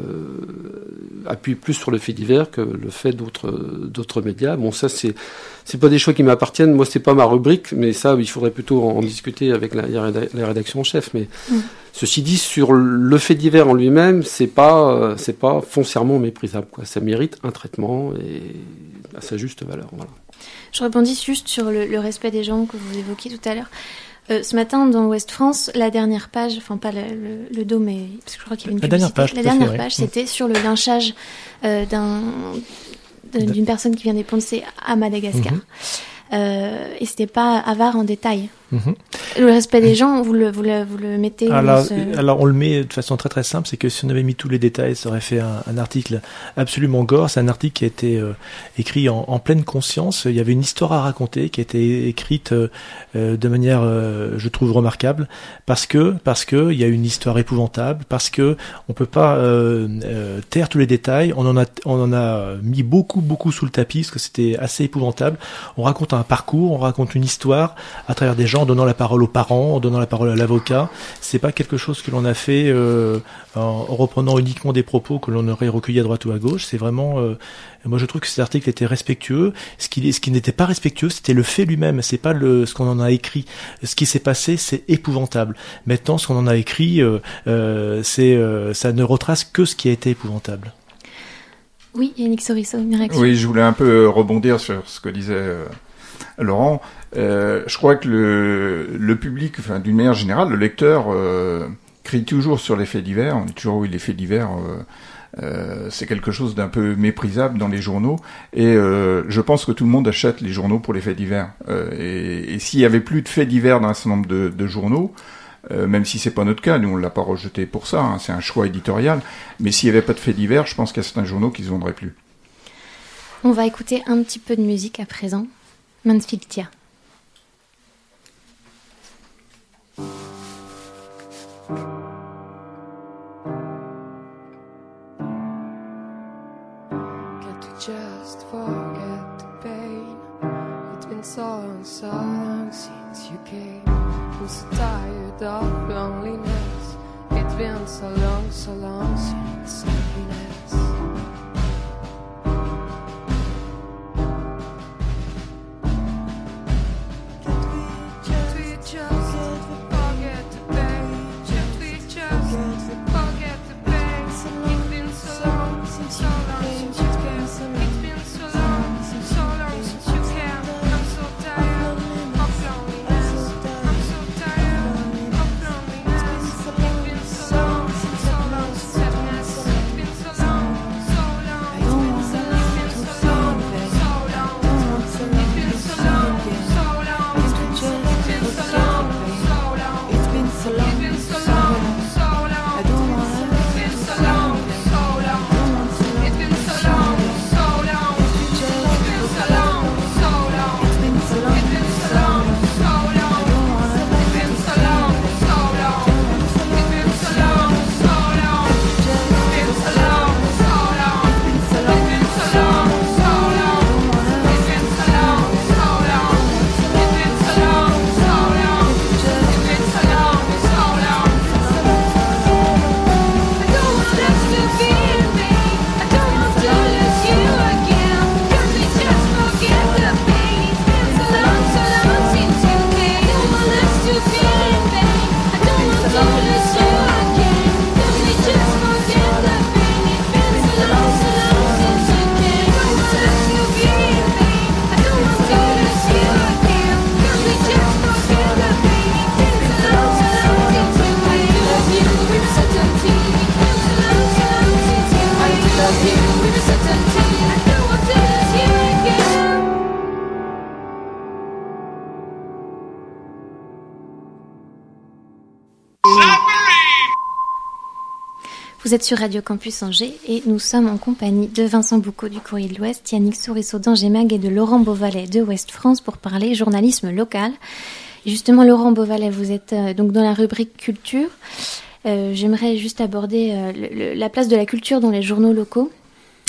appuie plus sur le fait divers que le fait d'autres d'autres médias. Bon, ça c'est c'est pas des choix qui m'appartiennent. Moi, c'est pas ma rubrique, mais ça, il faudrait plutôt en, en discuter avec la, la rédaction en chef. Mais mmh. Ceci dit, sur le fait divers en lui-même, c'est pas euh, c'est pas foncièrement méprisable, quoi. Ça mérite un traitement et à sa juste valeur. Voilà. Je rebondis juste sur le, le respect des gens que vous évoquiez tout à l'heure. Euh, ce matin, dans Ouest France, la dernière page, enfin pas le, le, le dos, mais parce que je crois qu'il y avait une la publicité. Dernière page, la dernière fait, page, ouais. c'était sur le lynchage euh, d'un, d'une personne qui vient des Poncé à Madagascar. Mm-hmm. Euh, et c'était pas avare en détail. Mm-hmm. Le respect des gens, vous le, vous le, vous le mettez alors, se... alors on le met de façon très très simple, c'est que si on avait mis tous les détails, ça aurait fait un, un article absolument gore. C'est un article qui a été euh, écrit en, en pleine conscience. Il y avait une histoire à raconter qui a été écrite euh, de manière, euh, je trouve, remarquable, parce que parce que il y a une histoire épouvantable, parce que on peut pas euh, euh, taire tous les détails. On en a on en a mis beaucoup beaucoup sous le tapis parce que c'était assez épouvantable. On raconte un parcours, on raconte une histoire à travers des gens, en donnant la parole aux parents, en donnant la parole à l'avocat. C'est pas quelque chose que l'on a fait euh, en, en reprenant uniquement des propos que l'on aurait recueillis à droite ou à gauche. C'est vraiment, euh, moi je trouve que cet article était respectueux. Ce qui, ce qui n'était pas respectueux, c'était le fait lui-même. C'est pas le, ce qu'on en a écrit. Ce qui s'est passé, c'est épouvantable. Maintenant, ce qu'on en a écrit, euh, euh, c'est, euh, ça ne retrace que ce qui a été épouvantable. Oui, Yannick Sorisseau, une réaction. Oui, je voulais un peu rebondir sur ce que disait euh, Laurent. Euh, je crois que le, le public, enfin d'une manière générale, le lecteur euh, crie toujours sur les faits divers. On dit toujours oui, les faits divers, euh, euh, c'est quelque chose d'un peu méprisable dans les journaux. Et euh, je pense que tout le monde achète les journaux pour les faits divers. Euh, et, et s'il y avait plus de faits divers dans un certain nombre de, de journaux, euh, même si c'est pas notre cas, nous on l'a pas rejeté pour ça, hein, c'est un choix éditorial. Mais s'il y avait pas de faits divers, je pense qu'il y a certains journaux qui se vendraient plus. On va écouter un petit peu de musique à présent. Mansfield Tia. Just forget the pain. It's been so long, so long since you came. I'm so tired of loneliness. It's been so long, so long since happiness. Can't we just forget the pain? Can't we just forget the pain? It's been so long, so long since you came. It's been so long, so long since you came. I'm so tired of loneliness. I'm so tired of loneliness. It's been so long, so long since sadness. It's been so long, so long. It's been so long, so long, so long. It's been so long, so long. It's been so long, so long. It's been so long, it's been so long, so long. I don't want to. It's been so long, so long. It's been so long, so long. It's been so long, so long. It's been so long, it's been so long, so long. It's been so long, so long. It's been so long, so long. It's been so long, so long. It's been so long, so long. It's been so long, so long. It's been so long, so long. It's been so long, so long. I don't want us to be in me. I don't want to lose you again. Can we just forget the pain? It's been so long, so long since you came. I don't want us to be in me. I don't want to lose you again. Can we just forget the pain? It's been so long, so long since you came. I don't want us to be in me. I don't want to lose you again. Can we just forget the pain? It's been so long, so long since you came. I love you with certainty. It's been so long, so long since you came. I love you with certainty. I don't want to lose you again. Vous êtes sur Radio Campus Angers et nous sommes en compagnie de Vincent Boucaud du Courrier de l'Ouest, Yannick Sorisseau d'Angers-Mag et de Laurent Beauvalet de Ouest France pour parler journalisme local. Et justement, Laurent Beauvalet, vous êtes euh, donc dans la rubrique culture. Euh, j'aimerais juste aborder euh, le, le, la place de la culture dans les journaux locaux.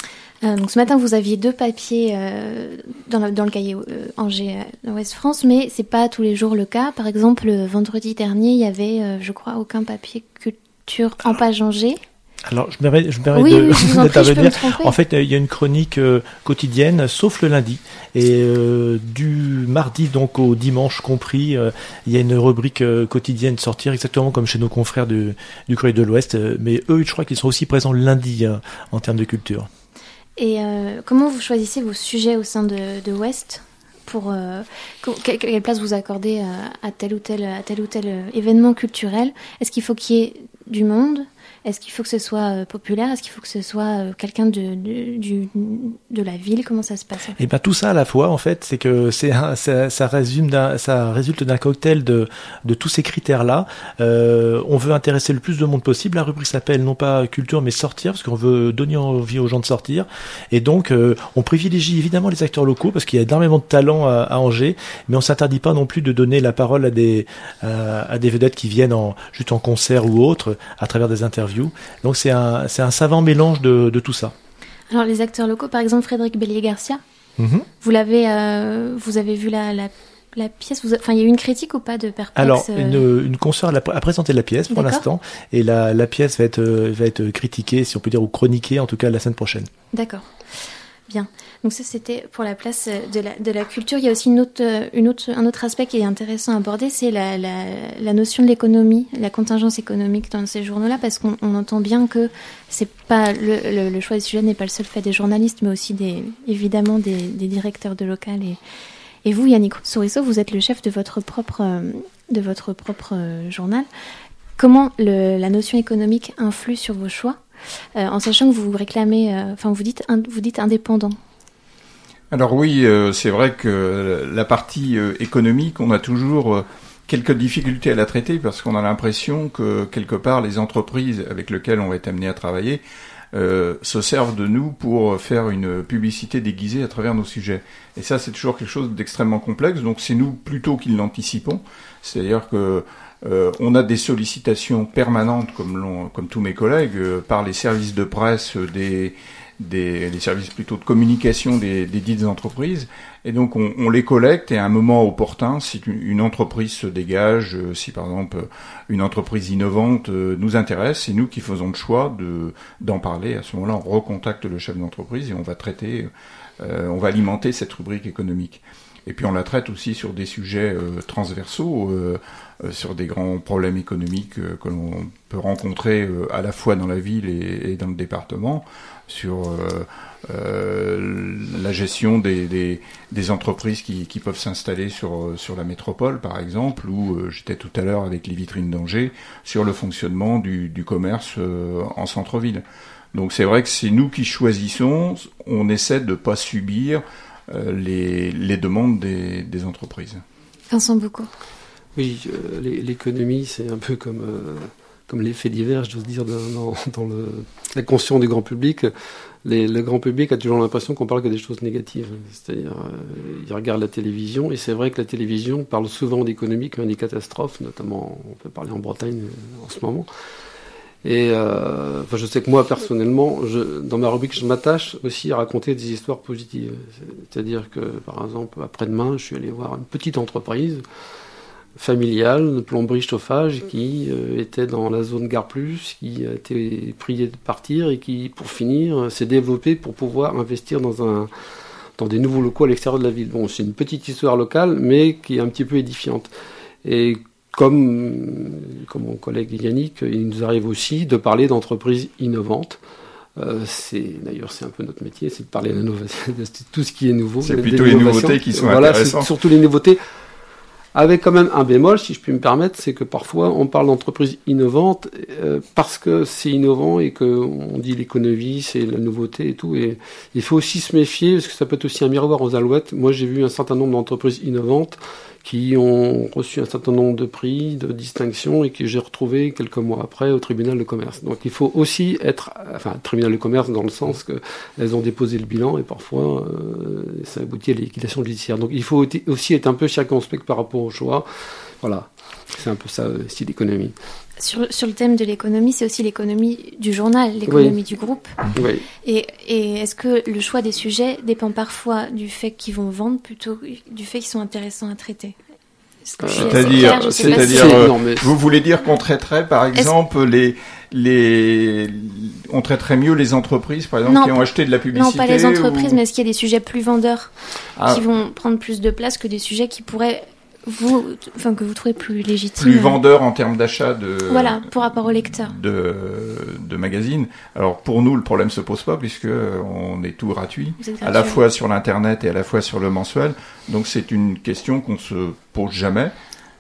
Euh, donc ce matin, vous aviez deux papiers euh, dans, le, dans le cahier euh, Angers euh, Ouest France, mais c'est pas tous les jours le cas. Par exemple, le vendredi dernier, il y avait, euh, je crois, aucun papier culture en page Angers. Alors, je me permets, je me permets Oui, de, oui, je vous en prie, je peux me tromper. En fait, il y a une chronique euh, quotidienne, sauf le lundi. Et euh, du mardi donc au dimanche compris, euh, il y a une rubrique euh, quotidienne sortir, exactement comme chez nos confrères du, du Courrier de l'Ouest. Euh, mais eux, je crois qu'ils sont aussi présents le lundi hein, en termes de culture. Et euh, comment vous choisissez vos sujets au sein de, de Ouest pour euh, quelle, quelle place vous accordez à, à tel ou tel à tel ou tel euh, événement culturel? Est-ce qu'il faut qu'il y ait du monde? Est-ce qu'il faut que ce soit euh, populaire? Est-ce qu'il faut que ce soit euh, quelqu'un de, de, du, de la ville? Comment ça se passe en fait? Et ben tout ça à la fois en fait, c'est que c'est un, ça, ça résume d'un, ça résulte d'un cocktail de de tous ces critères là. Euh, on veut intéresser le plus de monde possible. La rubrique s'appelle non pas culture mais sortir parce qu'on veut donner envie aux gens de sortir. Et donc euh, on privilégie évidemment les acteurs locaux parce qu'il y a énormément de talent à, à Angers, mais on s'interdit pas non plus de donner la parole à des à, à des vedettes qui viennent en juste en concert ou autre à travers des interviews. Donc c'est un, c'est un savant mélange de, de tout ça. Alors les acteurs locaux, par exemple Frédéric Bélier-Garcia, mm-hmm. vous l'avez, euh, vous avez vu la, la, la pièce, vous, enfin il y a eu une critique ou pas de Perplex? Alors euh... une, une consoeur a, a présenté la pièce pour D'accord. l'instant et la, la pièce va être, va être critiquée, si on peut dire, ou chroniquée en tout cas la semaine prochaine. D'accord. Bien. Donc ça, c'était pour la place de la, de la culture. Il y a aussi une autre, une autre, un autre aspect qui est intéressant à aborder, c'est la, la, la notion de l'économie, la contingence économique dans ces journaux-là, parce qu'on on entend bien que c'est pas le, le, le choix des sujets n'est pas le seul fait des journalistes, mais aussi des, évidemment des, des directeurs de local. Et, et vous, Yannick Souriceau, vous êtes le chef de votre propre, de votre propre journal. Comment le, la notion économique influe sur vos choix, euh, en sachant que vous réclamez, euh, enfin vous dites, vous dites indépendant? Alors oui, euh, c'est vrai que la partie euh, économique, on a toujours euh, quelques difficultés à la traiter parce qu'on a l'impression que quelque part les entreprises avec lesquelles on va être amené à travailler euh, se servent de nous pour faire une publicité déguisée à travers nos sujets. Et ça, c'est toujours quelque chose d'extrêmement complexe. Donc c'est nous plutôt qui l'anticipons. C'est-à-dire que euh, on a des sollicitations permanentes, comme, l'ont, comme tous mes collègues, euh, par les services de presse des Des, des services plutôt de communication des, des dites entreprises, et donc on, on les collecte et à un moment opportun, si une, une entreprise se dégage, euh, si par exemple une entreprise innovante euh, nous intéresse, c'est nous qui faisons le choix de, d'en parler. À ce moment-là, on recontacte le chef d'entreprise et on va traiter, euh, on va alimenter cette rubrique économique. Et puis on la traite aussi sur des sujets euh, transversaux, euh, euh, sur des grands problèmes économiques euh, que l'on peut rencontrer euh, à la fois dans la ville et, et dans le département, sur euh, euh, la gestion des, des, des entreprises qui, qui peuvent s'installer sur, sur la métropole, par exemple, ou euh, j'étais tout à l'heure avec les vitrines d'Angers, sur le fonctionnement du, du commerce euh, en centre-ville. Donc c'est vrai que c'est nous qui choisissons, on essaie de ne pas subir euh, les, les demandes des, des entreprises. Vincent Boucaud. Oui, euh, l'économie, c'est un peu comme... Euh... comme l'effet divers, je dois dire, dans, dans le, la conscience du grand public. Les, le grand public a toujours l'impression qu'on parle que des choses négatives. C'est-à-dire, euh, il regarde la télévision, et c'est vrai que la télévision parle souvent d'économie comme des catastrophes, notamment, on peut parler en Bretagne en ce moment. Et euh, enfin, je sais que moi, personnellement, je, dans ma rubrique, je m'attache aussi à raconter des histoires positives. C'est-à-dire que, par exemple, après-demain, je suis allé voir une petite entreprise familiale de plomberie chauffage qui euh, était dans la zone Gare Plus, qui a été prié de partir et qui, pour finir, s'est développé pour pouvoir investir dans un dans des nouveaux locaux à l'extérieur de la ville. Bon, c'est une petite histoire locale, mais qui est un petit peu édifiante. Et comme, comme mon collègue Yannick, il nous arrive aussi de parler d'entreprises innovantes. Euh, c'est, d'ailleurs, c'est un peu notre métier, c'est de parler de, de tout ce qui est nouveau. C'est plutôt les nouveautés qui sont voilà, intéressantes. C'est surtout les nouveautés. Avec quand même un bémol, si je puis me permettre, c'est que parfois on parle d'entreprises innovantes euh, parce que c'est innovant et qu'on dit l'économie, c'est la nouveauté et tout. Et il faut aussi se méfier parce que ça peut être aussi un miroir aux alouettes. Moi, j'ai vu un certain nombre d'entreprises innovantes qui ont reçu un certain nombre de prix, de distinctions et que j'ai retrouvé quelques mois après au tribunal de commerce. Donc il faut aussi être, enfin, tribunal de commerce dans le sens que elles ont déposé le bilan et parfois euh, ça aboutit à la liquidation judiciaire. Donc il faut aussi être un peu circonspect par rapport au choix. Voilà, c'est un peu ça, le style d'économie. Sur, sur le thème de l'économie, c'est aussi l'économie du journal, l'économie Oui. du groupe. Oui. Et, et est-ce que le choix des sujets dépend parfois du fait qu'ils vont vendre plutôt que du fait qu'ils sont intéressants à traiter? Est-ce que je suis assez claire? C'est-à-dire, Je sais pas c'est-à-dire, si- euh, Non, mais- vous voulez dire qu'on traiterait, par exemple, les, les, on traiterait mieux les entreprises, par exemple, Non, qui ont acheté de la publicité? Non, pas les entreprises, ou... mais est-ce qu'il y a des sujets plus vendeurs Ah. qui vont prendre plus de place que des sujets qui pourraient vous, enfin, que vous trouvez plus légitimes? plus vendeurs en termes d'achat de, Voilà, pour rapport au lecteur. de, de magazines. Alors, pour nous, le problème se pose pas, puisque on est tout gratuit, Vous êtes à la gratuit. fois sur l'internet et à la fois sur le mensuel. Donc, c'est une question qu'on se pose jamais.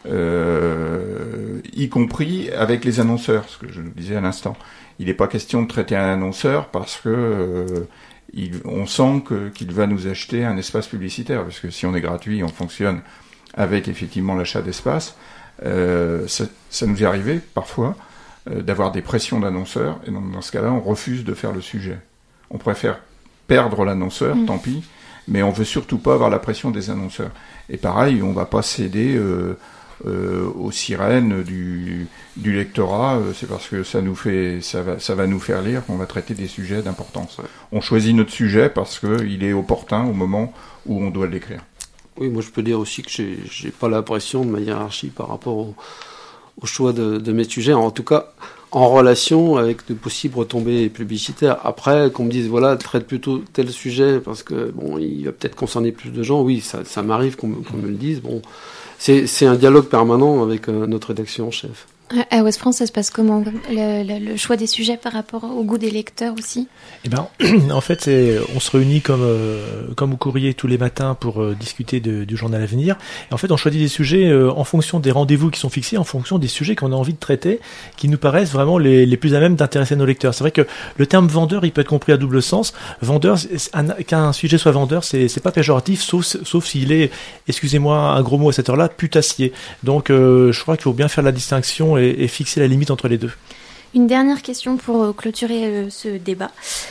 Euh, y compris avec les annonceurs, ce que je le disais à l'instant. Il n'est pas question de traiter un annonceur parce que euh, il, on sent que, qu'il va nous acheter un espace publicitaire, parce que si on est gratuit, on fonctionne avec effectivement l'achat d'espace. Euh, ça, ça nous est arrivé parfois euh, d'avoir des pressions d'annonceurs, et donc dans ce cas-là, on refuse de faire le sujet. On préfère perdre l'annonceur, Mmh. tant pis, mais on veut surtout pas avoir la pression des annonceurs. Et pareil, on va pas céder euh, euh, aux sirènes du, du lectorat, euh, c'est parce que ça nous fait, ça va, ça va nous faire lire qu'on va traiter des sujets d'importance. Ouais. On choisit notre sujet parce que il est opportun au moment où on doit l'écrire. Oui, moi je peux dire aussi que j'ai, j'ai pas la pression de ma hiérarchie par rapport au, au choix de, de mes sujets, en tout cas en relation avec de possibles retombées publicitaires. Après, qu'on me dise, voilà, traite plutôt tel sujet parce que bon, il va peut-être concerner plus de gens, oui, ça, ça m'arrive qu'on me, qu'on me le dise. Bon, c'est, c'est un dialogue permanent avec euh, notre rédaction en chef. À Ouest France, ça se passe comment, le, le, le choix des sujets par rapport au goût des lecteurs aussi? Eh ben, en fait, c'est, on se réunit comme euh, comme au courrier tous les matins pour euh, discuter de, du journal à venir. Et en fait, on choisit des sujets euh, en fonction des rendez-vous qui sont fixés, en fonction des sujets qu'on a envie de traiter, qui nous paraissent vraiment les, les plus à même d'intéresser nos lecteurs. C'est vrai que le terme vendeur, il peut être compris à double sens. Vendeur, c'est un, qu'un sujet soit vendeur, c'est c'est pas péjoratif, sauf sauf s'il est, excusez-moi, un gros mot à cette heure-là, putassier. Donc, euh, je crois qu'il faut bien faire la distinction et, et fixer la limite entre les deux. Une dernière question pour euh, clôturer euh, ce débat,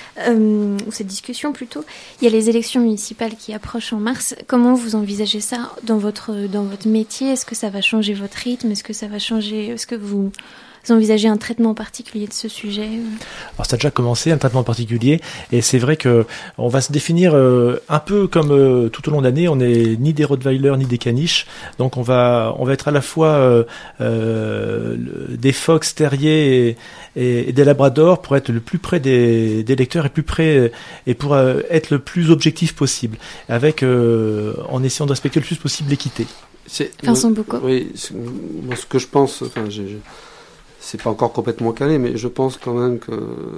euh, ou cette discussion plutôt. Il y a les élections municipales qui approchent en mars. Comment vous envisagez ça dans votre, dans votre métier? Est-ce que ça va changer votre rythme? Est-ce que ça va changer? Est-ce que vous envisagez un traitement particulier de ce sujet? Alors ça a déjà commencé, un traitement particulier, et c'est vrai que on va se définir euh, un peu comme euh, tout au long de l'année, on n'est ni des Rottweilers ni des caniches, donc on va on va être à la fois euh, euh, des fox terriers et, et, et des labradors pour être le plus près des, des lecteurs et plus près et pour euh, être le plus objectif possible, avec euh, en essayant de respecter le plus possible l'équité. C'est, Vincent moi, Boucaud. Oui, c'est- moi ce que je pense, enfin, j'ai, j'ai- c'est pas encore complètement calé, mais je pense quand même que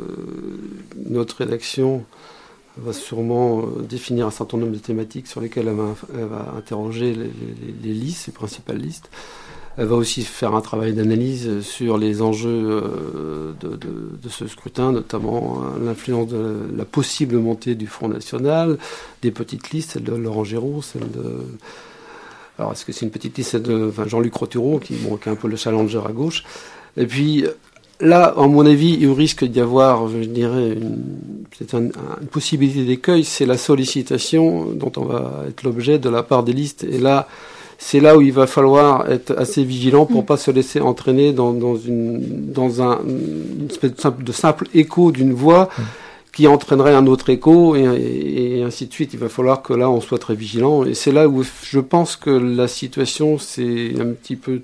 notre rédaction va sûrement euh, définir un certain nombre de thématiques sur lesquelles elle va, elle va interroger les, les- les listes, les principales listes. Elle va aussi faire un travail d'analyse sur les enjeux euh, de, de- de ce scrutin, notamment euh, l'influence de la, la possible montée du Front National, des petites listes, celle de Laurent Géraud, celle de... Alors, est-ce que c'est une petite liste, celle de enfin, Jean-Luc Rothureau, qui, bon, qui est un peu le challenger à gauche. Et puis, là, à mon avis, il risque d'y avoir, je dirais, une, peut-être un- un- une possibilité d'écueil, c'est la sollicitation dont on va être l'objet de la part des listes. Et là, c'est là où il va falloir être assez vigilant pour Mm. pas se laisser entraîner dans, dans, une, dans un, une espèce de simple, de simple écho d'une voix Mm. qui entraînerait un autre écho, et, et, et ainsi de suite. Il va falloir que là, on soit très vigilant. Et c'est là où je pense que la situation s'est un petit peu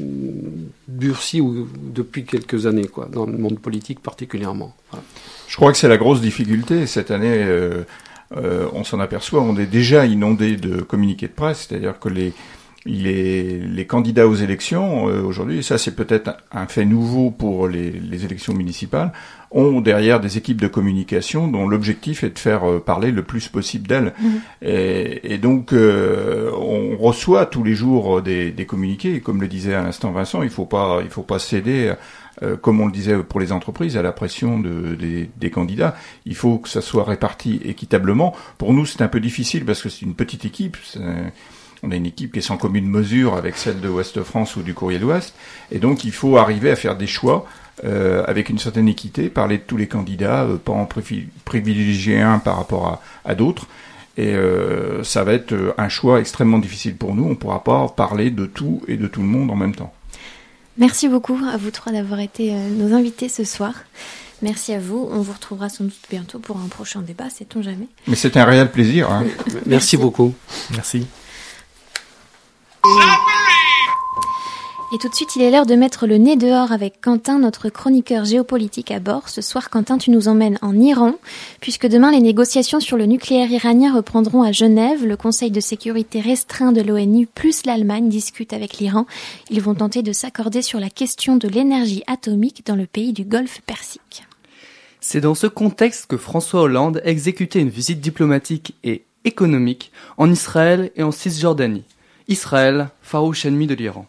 durci ou, depuis quelques années, quoi, dans le monde politique particulièrement. Voilà. Je crois que c'est la grosse difficulté. Cette année, euh, euh, on s'en aperçoit, on est déjà inondé de communiqués de presse, c'est-à-dire que les, les, les candidats aux élections, euh, aujourd'hui, et ça c'est peut-être un fait nouveau pour les, les élections municipales, ont derrière des équipes de communication dont l'objectif est de faire euh, parler le plus possible d'elles. Mmh. Et, et donc, euh, on reçoit tous les jours des, des communiqués, et comme le disait à l'instant Vincent, il faut pas, il faut pas céder, euh, comme on le disait pour les entreprises, à la pression de, des, des candidats. Il faut que ça soit réparti équitablement. Pour nous, c'est un peu difficile parce que c'est une petite équipe. C'est, on a une équipe qui est sans commune mesure avec celle de Ouest France ou du Courrier de l'Ouest. Et donc, il faut arriver à faire des choix euh, avec une certaine équité, parler de tous les candidats, euh, pas en privi- privilégier un par rapport à, à d'autres. Et euh, ça va être un choix extrêmement difficile pour nous. On ne pourra pas parler de tout et de tout le monde en même temps. Merci beaucoup à vous trois d'avoir été euh, nos invités ce soir. Merci à vous. On vous retrouvera sans doute bientôt pour un prochain débat, sait-on jamais. Mais c'était un réel plaisir. Hein. Merci, Merci beaucoup. Merci. Et tout de suite, il est l'heure de mettre le nez dehors avec Quentin, notre chroniqueur géopolitique à bord. Ce soir, Quentin, tu nous emmènes en Iran, puisque demain, les négociations sur le nucléaire iranien reprendront à Genève. Le Conseil de sécurité restreint de l'ONU plus l'Allemagne discutent avec l'Iran. Ils vont tenter de s'accorder sur la question de l'énergie atomique dans le pays du Golfe Persique. C'est dans ce contexte que François Hollande a exécuté une visite diplomatique et économique en Israël et en Cisjordanie. Israël, farouche ennemi de l'Iran.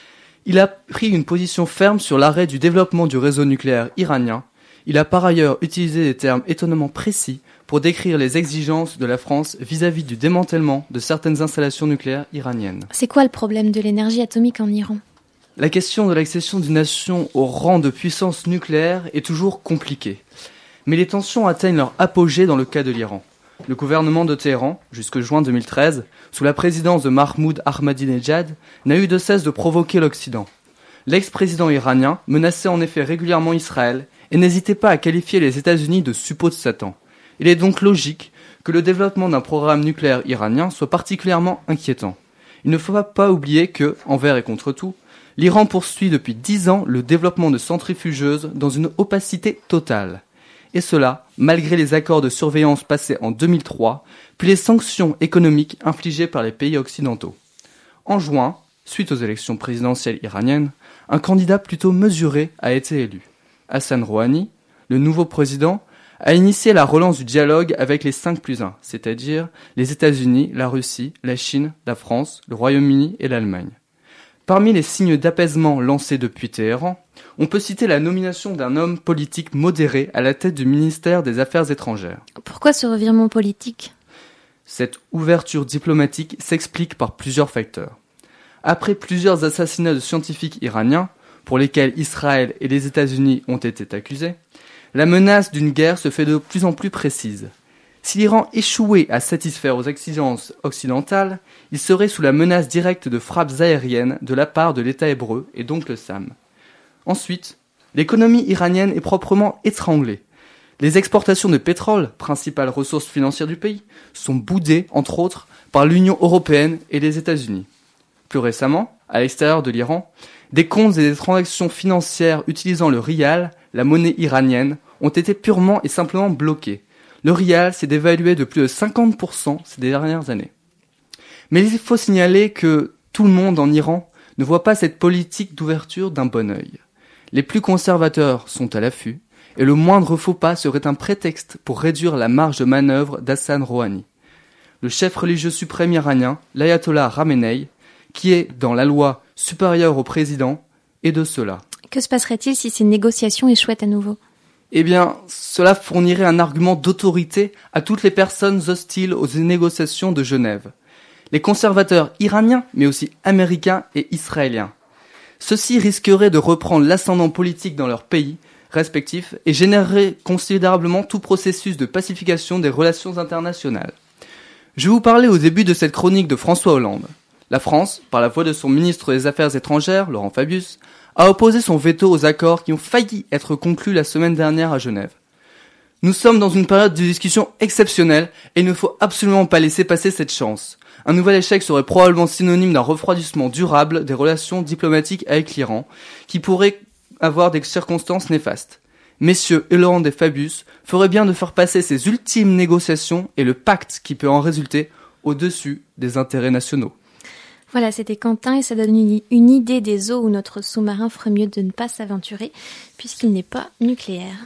Il a pris une position ferme sur l'arrêt du développement du réseau nucléaire iranien. Il a par ailleurs utilisé des termes étonnamment précis pour décrire les exigences de la France vis-à-vis du démantèlement de certaines installations nucléaires iraniennes. C'est quoi le problème de l'énergie atomique en Iran ? La question de l'accession d'une nation au rang de puissance nucléaire est toujours compliquée. Mais les tensions atteignent leur apogée dans le cas de l'Iran. Le gouvernement de Téhéran, jusque juin deux mille treize, sous la présidence de Mahmoud Ahmadinejad, n'a eu de cesse de provoquer l'Occident. L'ex-président iranien menaçait en effet régulièrement Israël et n'hésitait pas à qualifier les États-Unis de suppôts de Satan. Il est donc logique que le développement d'un programme nucléaire iranien soit particulièrement inquiétant. Il ne faut pas oublier que, envers et contre tout, l'Iran poursuit depuis dix ans le développement de centrifugeuses dans une opacité totale. Et cela, malgré les accords de surveillance passés en deux mille trois, puis les sanctions économiques infligées par les pays occidentaux. En juin, suite aux élections présidentielles iraniennes, un candidat plutôt mesuré a été élu. Hassan Rouhani, le nouveau président, a initié la relance du dialogue avec les cinq plus un, c'est-à-dire les États-Unis, la Russie, la Chine, la France, le Royaume-Uni et l'Allemagne. Parmi les signes d'apaisement lancés depuis Téhéran, on peut citer la nomination d'un homme politique modéré à la tête du ministère des Affaires étrangères. Pourquoi ce revirement politique ? Cette ouverture diplomatique s'explique par plusieurs facteurs. Après plusieurs assassinats de scientifiques iraniens, pour lesquels Israël et les États-Unis ont été accusés, la menace d'une guerre se fait de plus en plus précise. Si l'Iran échouait à satisfaire aux exigences occidentales, il serait sous la menace directe de frappes aériennes de la part de l'État hébreu et donc le S A M. Ensuite, l'économie iranienne est proprement étranglée. Les exportations de pétrole, principale ressource financière du pays, sont boudées, entre autres, par l'Union européenne et les États-Unis. Plus récemment, à l'extérieur de l'Iran, des comptes et des transactions financières utilisant le rial, la monnaie iranienne, ont été purement et simplement bloqués. Le rial s'est dévalué de plus de cinquante pour cent ces dernières années. Mais il faut signaler que tout le monde en Iran ne voit pas cette politique d'ouverture d'un bon œil. Les plus conservateurs sont à l'affût, et le moindre faux pas serait un prétexte pour réduire la marge de manœuvre d'Hassan Rouhani. Le chef religieux suprême iranien, l'ayatollah Khamenei, qui est dans la loi supérieure au président, est de cela. Que se passerait-il si ces négociations échouaient à nouveau ? Eh bien, cela fournirait un argument d'autorité à toutes les personnes hostiles aux négociations de Genève. Les conservateurs iraniens, mais aussi américains et israéliens. Ceux-ci risqueraient de reprendre l'ascendant politique dans leur pays respectifs et généreraient considérablement tout processus de pacification des relations internationales. Je vais vous parler au début de cette chronique de François Hollande. La France, par la voix de son ministre des Affaires étrangères, Laurent Fabius, a opposé son veto aux accords qui ont failli être conclus la semaine dernière à Genève. Nous sommes dans une période de discussion exceptionnelle et il ne faut absolument pas laisser passer cette chance. Un nouvel échec serait probablement synonyme d'un refroidissement durable des relations diplomatiques avec l'Iran, qui pourrait avoir des circonstances néfastes. Messieurs Hollande et Fabius feraient bien de faire passer ces ultimes négociations et le pacte qui peut en résulter au-dessus des intérêts nationaux. Voilà, c'était Quentin et ça donne une, une idée des eaux où notre sous-marin ferait mieux de ne pas s'aventurer puisqu'il n'est pas nucléaire.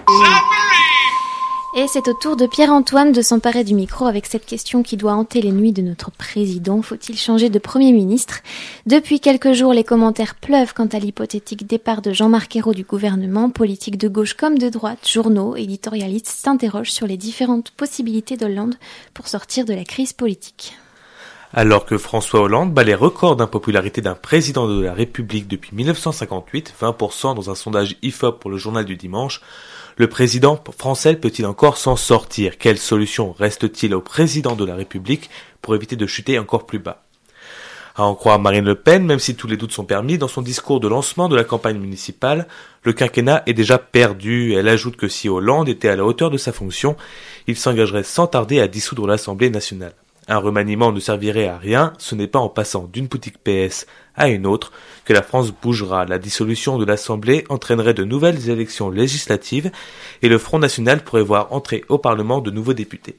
Et c'est au tour de Pierre-Antoine de s'emparer du micro avec cette question qui doit hanter les nuits de notre président. Faut-il changer de Premier ministre ? Depuis quelques jours, les commentaires pleuvent quant à l'hypothétique départ de Jean-Marc Ayrault du gouvernement. Politiques de gauche comme de droite, journaux, éditorialistes s'interrogent sur les différentes possibilités d'Hollande pour sortir de la crise politique. Alors que François Hollande bat les records d'impopularité d'un président de la République depuis dix-neuf cent cinquante-huit, vingt pour cent dans un sondage I F O P pour le journal du dimanche, le président français peut-il encore s'en sortir ? Quelle solution reste-t-il au président de la République pour éviter de chuter encore plus bas ? À en croire Marine Le Pen, même si tous les doutes sont permis, dans son discours de lancement de la campagne municipale, le quinquennat est déjà perdu. Elle ajoute que si Hollande était à la hauteur de sa fonction, il s'engagerait sans tarder à dissoudre l'Assemblée nationale. Un remaniement ne servirait à rien, ce n'est pas en passant d'une boutique P S à une autre que la France bougera. La dissolution de l'Assemblée entraînerait de nouvelles élections législatives et le Front National pourrait voir entrer au Parlement de nouveaux députés.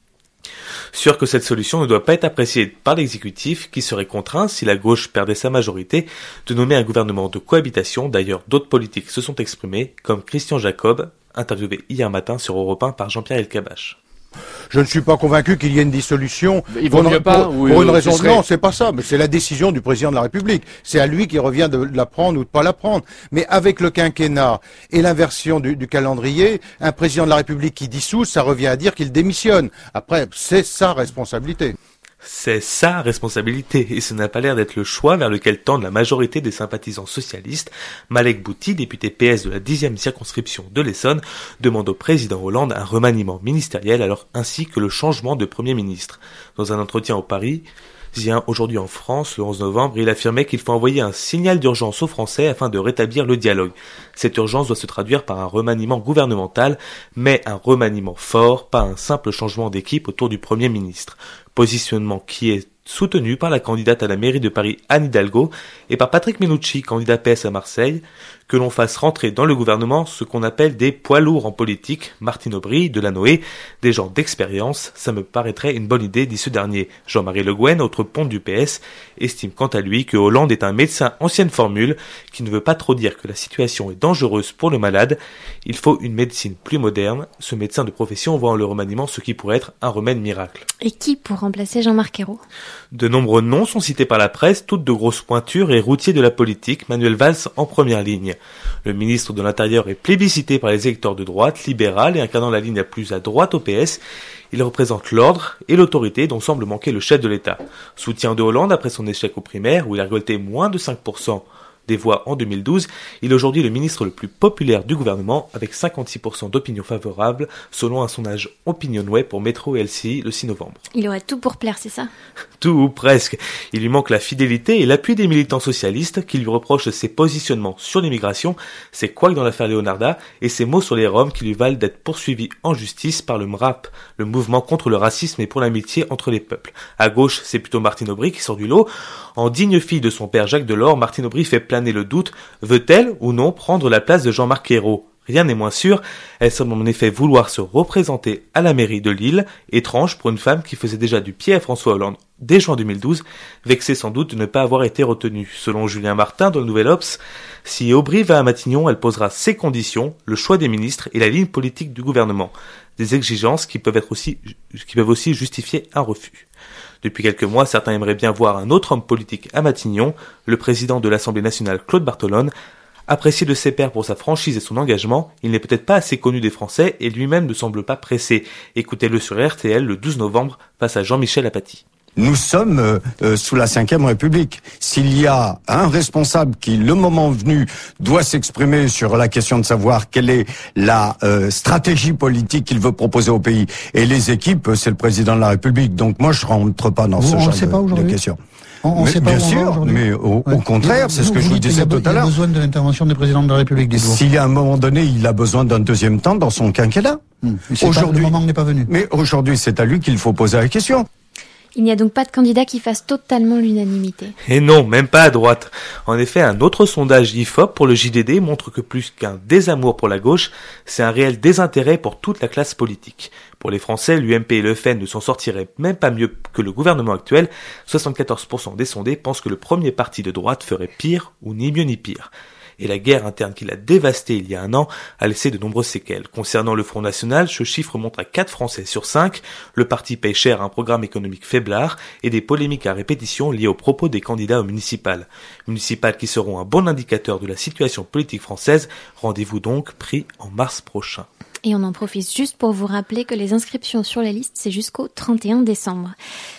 Sûr que cette solution ne doit pas être appréciée par l'exécutif qui serait contraint, si la gauche perdait sa majorité, de nommer un gouvernement de cohabitation. D'ailleurs, d'autres politiques se sont exprimés, comme Christian Jacob, interviewé hier matin sur Europe un par Jean-Pierre Elkabbach. Je ne suis pas convaincu qu'il y ait une dissolution. Il vaut pour, mieux une, pas, pour, ou, pour une ou, raison. serait... Non, c'est pas ça. Mais c'est la décision du président de la République. C'est à lui qui revient de la prendre ou de pas la prendre. Mais avec le quinquennat et l'inversion du, du calendrier, un président de la République qui dissout, ça revient à dire qu'il démissionne. Après, c'est sa responsabilité. C'est sa responsabilité, et ce n'a pas l'air d'être le choix vers lequel tendent la majorité des sympathisants socialistes. Malek Bouti, député P S de la dixième circonscription de l'Essonne, demande au président Hollande un remaniement ministériel, alors ainsi que le changement de Premier ministre. Dans un entretien au Paris, aujourd'hui en France, le onze novembre, il affirmait qu'il faut envoyer un signal d'urgence aux Français afin de rétablir le dialogue. Cette urgence doit se traduire par un remaniement gouvernemental, mais un remaniement fort, pas un simple changement d'équipe autour du Premier ministre. Positionnement qui est soutenu par la candidate à la mairie de Paris, Anne Hidalgo, et par Patrick Menucci, candidat P S à Marseille, que l'on fasse rentrer dans le gouvernement ce qu'on appelle des poids lourds en politique, Martine Aubry, Delanoë, des gens d'expérience, ça me paraîtrait une bonne idée, dit ce dernier. Jean-Marie Le Guen, autre ponte du P S, estime quant à lui que Hollande est un médecin ancienne formule, qui ne veut pas trop dire que la situation est dangereuse pour le malade. Il faut une médecine plus moderne. Ce médecin de profession voit en le remaniement ce qui pourrait être un remède miracle. Et qui pour remplacer Jean-Marc Ayrault ? De nombreux noms sont cités par la presse, toutes de grosses pointures et routiers de la politique, Manuel Valls en première ligne. Le ministre de l'Intérieur est plébiscité par les électeurs de droite, libéral et incarnant la ligne la plus à droite au P S. Il représente l'ordre et l'autorité dont semble manquer le chef de l'État. Soutien de Hollande après son échec aux primaires où il a récolté moins de cinq pour cent des voix en deux mille douze, il est aujourd'hui le ministre le plus populaire du gouvernement avec cinquante-six pour cent d'opinion favorable selon un sondage Opinionway pour Métro et L C I le six novembre. Il aurait tout pour plaire, c'est ça ? Tout ou presque. Il lui manque la fidélité et l'appui des militants socialistes qui lui reprochent ses positionnements sur l'immigration, ses couacs dans l'affaire Leonarda et ses mots sur les Roms qui lui valent d'être poursuivi en justice par le M R A P, le mouvement contre le racisme et pour l'amitié entre les peuples. À gauche, c'est plutôt Martine Aubry qui sort du lot. En digne fille de son père Jacques Delors, Martine Aubry fait planer le doute, veut-elle ou non prendre la place de Jean-Marc Ayrault ? Rien n'est moins sûr, elle semble en effet vouloir se représenter à la mairie de Lille, étrange pour une femme qui faisait déjà du pied à François Hollande dès juin deux mille douze, vexée sans doute de ne pas avoir été retenue. Selon Julien Martin dans le Nouvel Obs, si Aubry va à Matignon, elle posera ses conditions, le choix des ministres et la ligne politique du gouvernement. Des exigences qui peuvent être aussi, qui peuvent aussi justifier un refus. Depuis quelques mois, certains aimeraient bien voir un autre homme politique à Matignon, le président de l'Assemblée nationale Claude Barthelone. Apprécié de ses pairs pour sa franchise et son engagement, il n'est peut-être pas assez connu des Français et lui-même ne semble pas pressé. Écoutez-le sur R T L le douze novembre face à Jean-Michel Apathy. Nous sommes euh, euh, sous la cinquième République. S'il y a un responsable qui, le moment venu, doit s'exprimer sur la question de savoir quelle est la euh, stratégie politique qu'il veut proposer au pays et les équipes, c'est le président de la République. Donc moi, je rentre pas dans Vous, ce genre de, de questions. On, on mais, sait pas bien sûr, mais au, ouais. au contraire, c'est ce que je vous disais tout à l'heure. Il a besoin de l'intervention du président de la République, dites-vous. S'il y a un moment donné, il a besoin d'un deuxième temps dans son quinquennat. Hum, aujourd'hui, le moment n'est pas venu. Mais aujourd'hui, c'est à lui qu'il faut poser la question. Il n'y a donc pas de candidat qui fasse totalement l'unanimité. Et non, même pas à droite. En effet, un autre sondage I F O P pour le J D D montre que plus qu'un désamour pour la gauche, c'est un réel désintérêt pour toute la classe politique. Pour les Français, l'U M P et le F N ne s'en sortiraient même pas mieux que le gouvernement actuel. soixante-quatorze pour cent des sondés pensent que le premier parti de droite ferait pire ou ni mieux ni pire. Et la guerre interne qu'il a dévastée il y a un an a laissé de nombreuses séquelles. Concernant le Front National, ce chiffre montre à quatre Français sur cinq. Le parti paye cher un programme économique faiblard et des polémiques à répétition liées aux propos des candidats aux municipales. Municipales qui seront un bon indicateur de la situation politique française. Rendez-vous donc pris en mars prochain. Et on en profite juste pour vous rappeler que les inscriptions sur la liste, c'est jusqu'au trente et un décembre.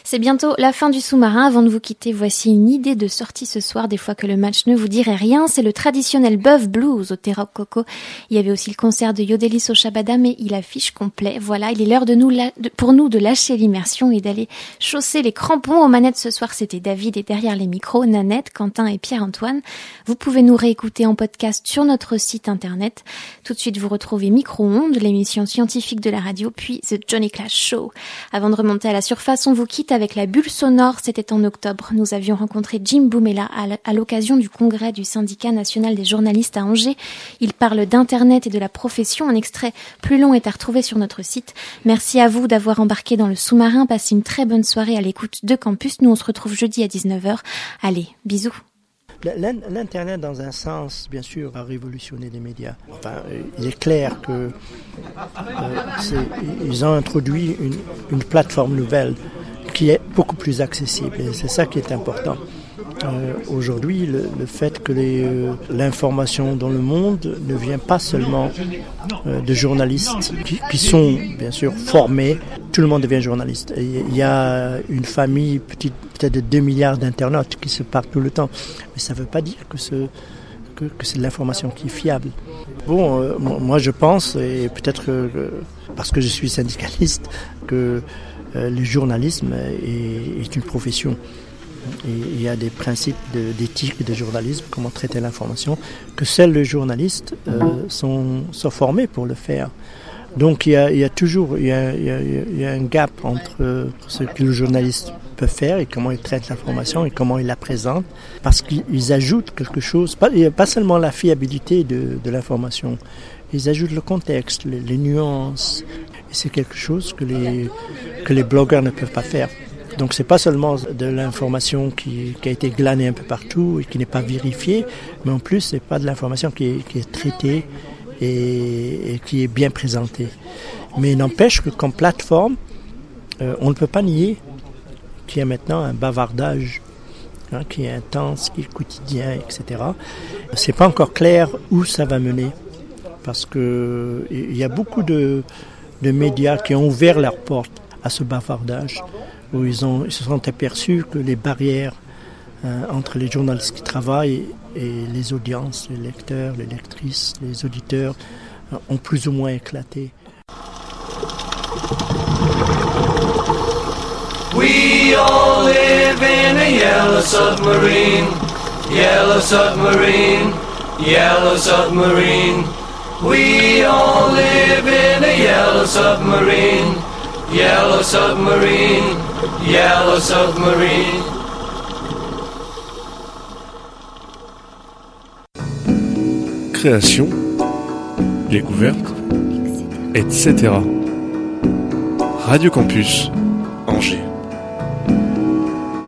C'est bientôt la fin du sous-marin. Avant de vous quitter, voici une idée de sortie ce soir, des fois que le match ne vous dirait rien. C'est le traditionnel Bœuf Blues au Terra Coco. Il y avait aussi le concert de Yodelis au Shabada, mais il affiche complet. Voilà, il est l'heure de nous, la... de... pour nous de lâcher l'immersion et d'aller chausser les crampons. Aux manettes ce soir, c'était David, et derrière les micros, Nanette, Quentin et Pierre-Antoine. Vous pouvez nous réécouter en podcast sur notre site internet. Tout de suite, vous retrouvez Micro-ondes, l'émission scientifique de la radio, puis The Johnny Clash Show. Avant de remonter à la surface, on vous quitte avec la bulle sonore. C'était en octobre. Nous avions rencontré Jim Boumela à l'occasion du congrès du syndicat national des journalistes à Angers. Il parle d'internet et de la profession. Un extrait plus long est à retrouver sur notre site. Merci à vous d'avoir embarqué dans le sous-marin. Passez une très bonne soirée à l'écoute de Campus. Nous, on se retrouve jeudi à dix-neuf heures. Allez, bisous. L'Internet, dans un sens, bien sûr, a révolutionné les médias. Enfin, il est clair que euh, ils ont introduit une, une plateforme nouvelle qui est beaucoup plus accessible. Et c'est ça qui est important. Euh, aujourd'hui, le, le fait que les, euh, l'information dans le monde ne vient pas seulement euh, de journalistes qui, qui sont bien sûr formés, tout le monde devient journaliste. Il y a une famille petite, peut-être de deux milliards d'internautes qui se parlent tout le temps, mais ça ne veut pas dire que, ce, que, que c'est de l'information qui est fiable. Bon, euh, moi je pense, et peut-être que, parce que je suis syndicaliste, que euh, le journalisme est, est une profession. Et il y a des principes de, d'éthique et de journalisme, comment traiter l'information, que seuls les journalistes euh, sont, sont formés pour le faire. Donc il y a, il y a toujours il y a, il y a, il y a un gap entre euh, ce que le journaliste peut faire et comment il traite l'information et comment il la présente, parce qu'ils ajoutent quelque chose, pas, il n'y a pas seulement la fiabilité de, de l'information, ils ajoutent le contexte, les, les nuances, et c'est quelque chose que les, que les blogueurs ne peuvent pas faire. Donc c'est pas seulement de l'information qui, qui a été glanée un peu partout et qui n'est pas vérifiée, mais en plus c'est pas de l'information qui est, qui est traitée et, et qui est bien présentée. Mais il n'empêche que comme plateforme, euh, on ne peut pas nier qu'il y a maintenant un bavardage hein, qui est intense, qui est quotidien, et cetera. C'est pas encore clair où ça va mener, parce que il y a beaucoup de, de médias qui ont ouvert leurs portes à ce bavardage, où ils, ont, ils se sont aperçus que les barrières euh, entre les journalistes qui travaillent et, et les audiences, les lecteurs, les lectrices, les auditeurs euh, ont plus ou moins éclaté. We all live in a yellow submarine, yellow submarine, yellow submarine. We all live in a yellow submarine, yellow submarine, yellow submarine. Création, découverte, et cetera. Radio Campus, Angers.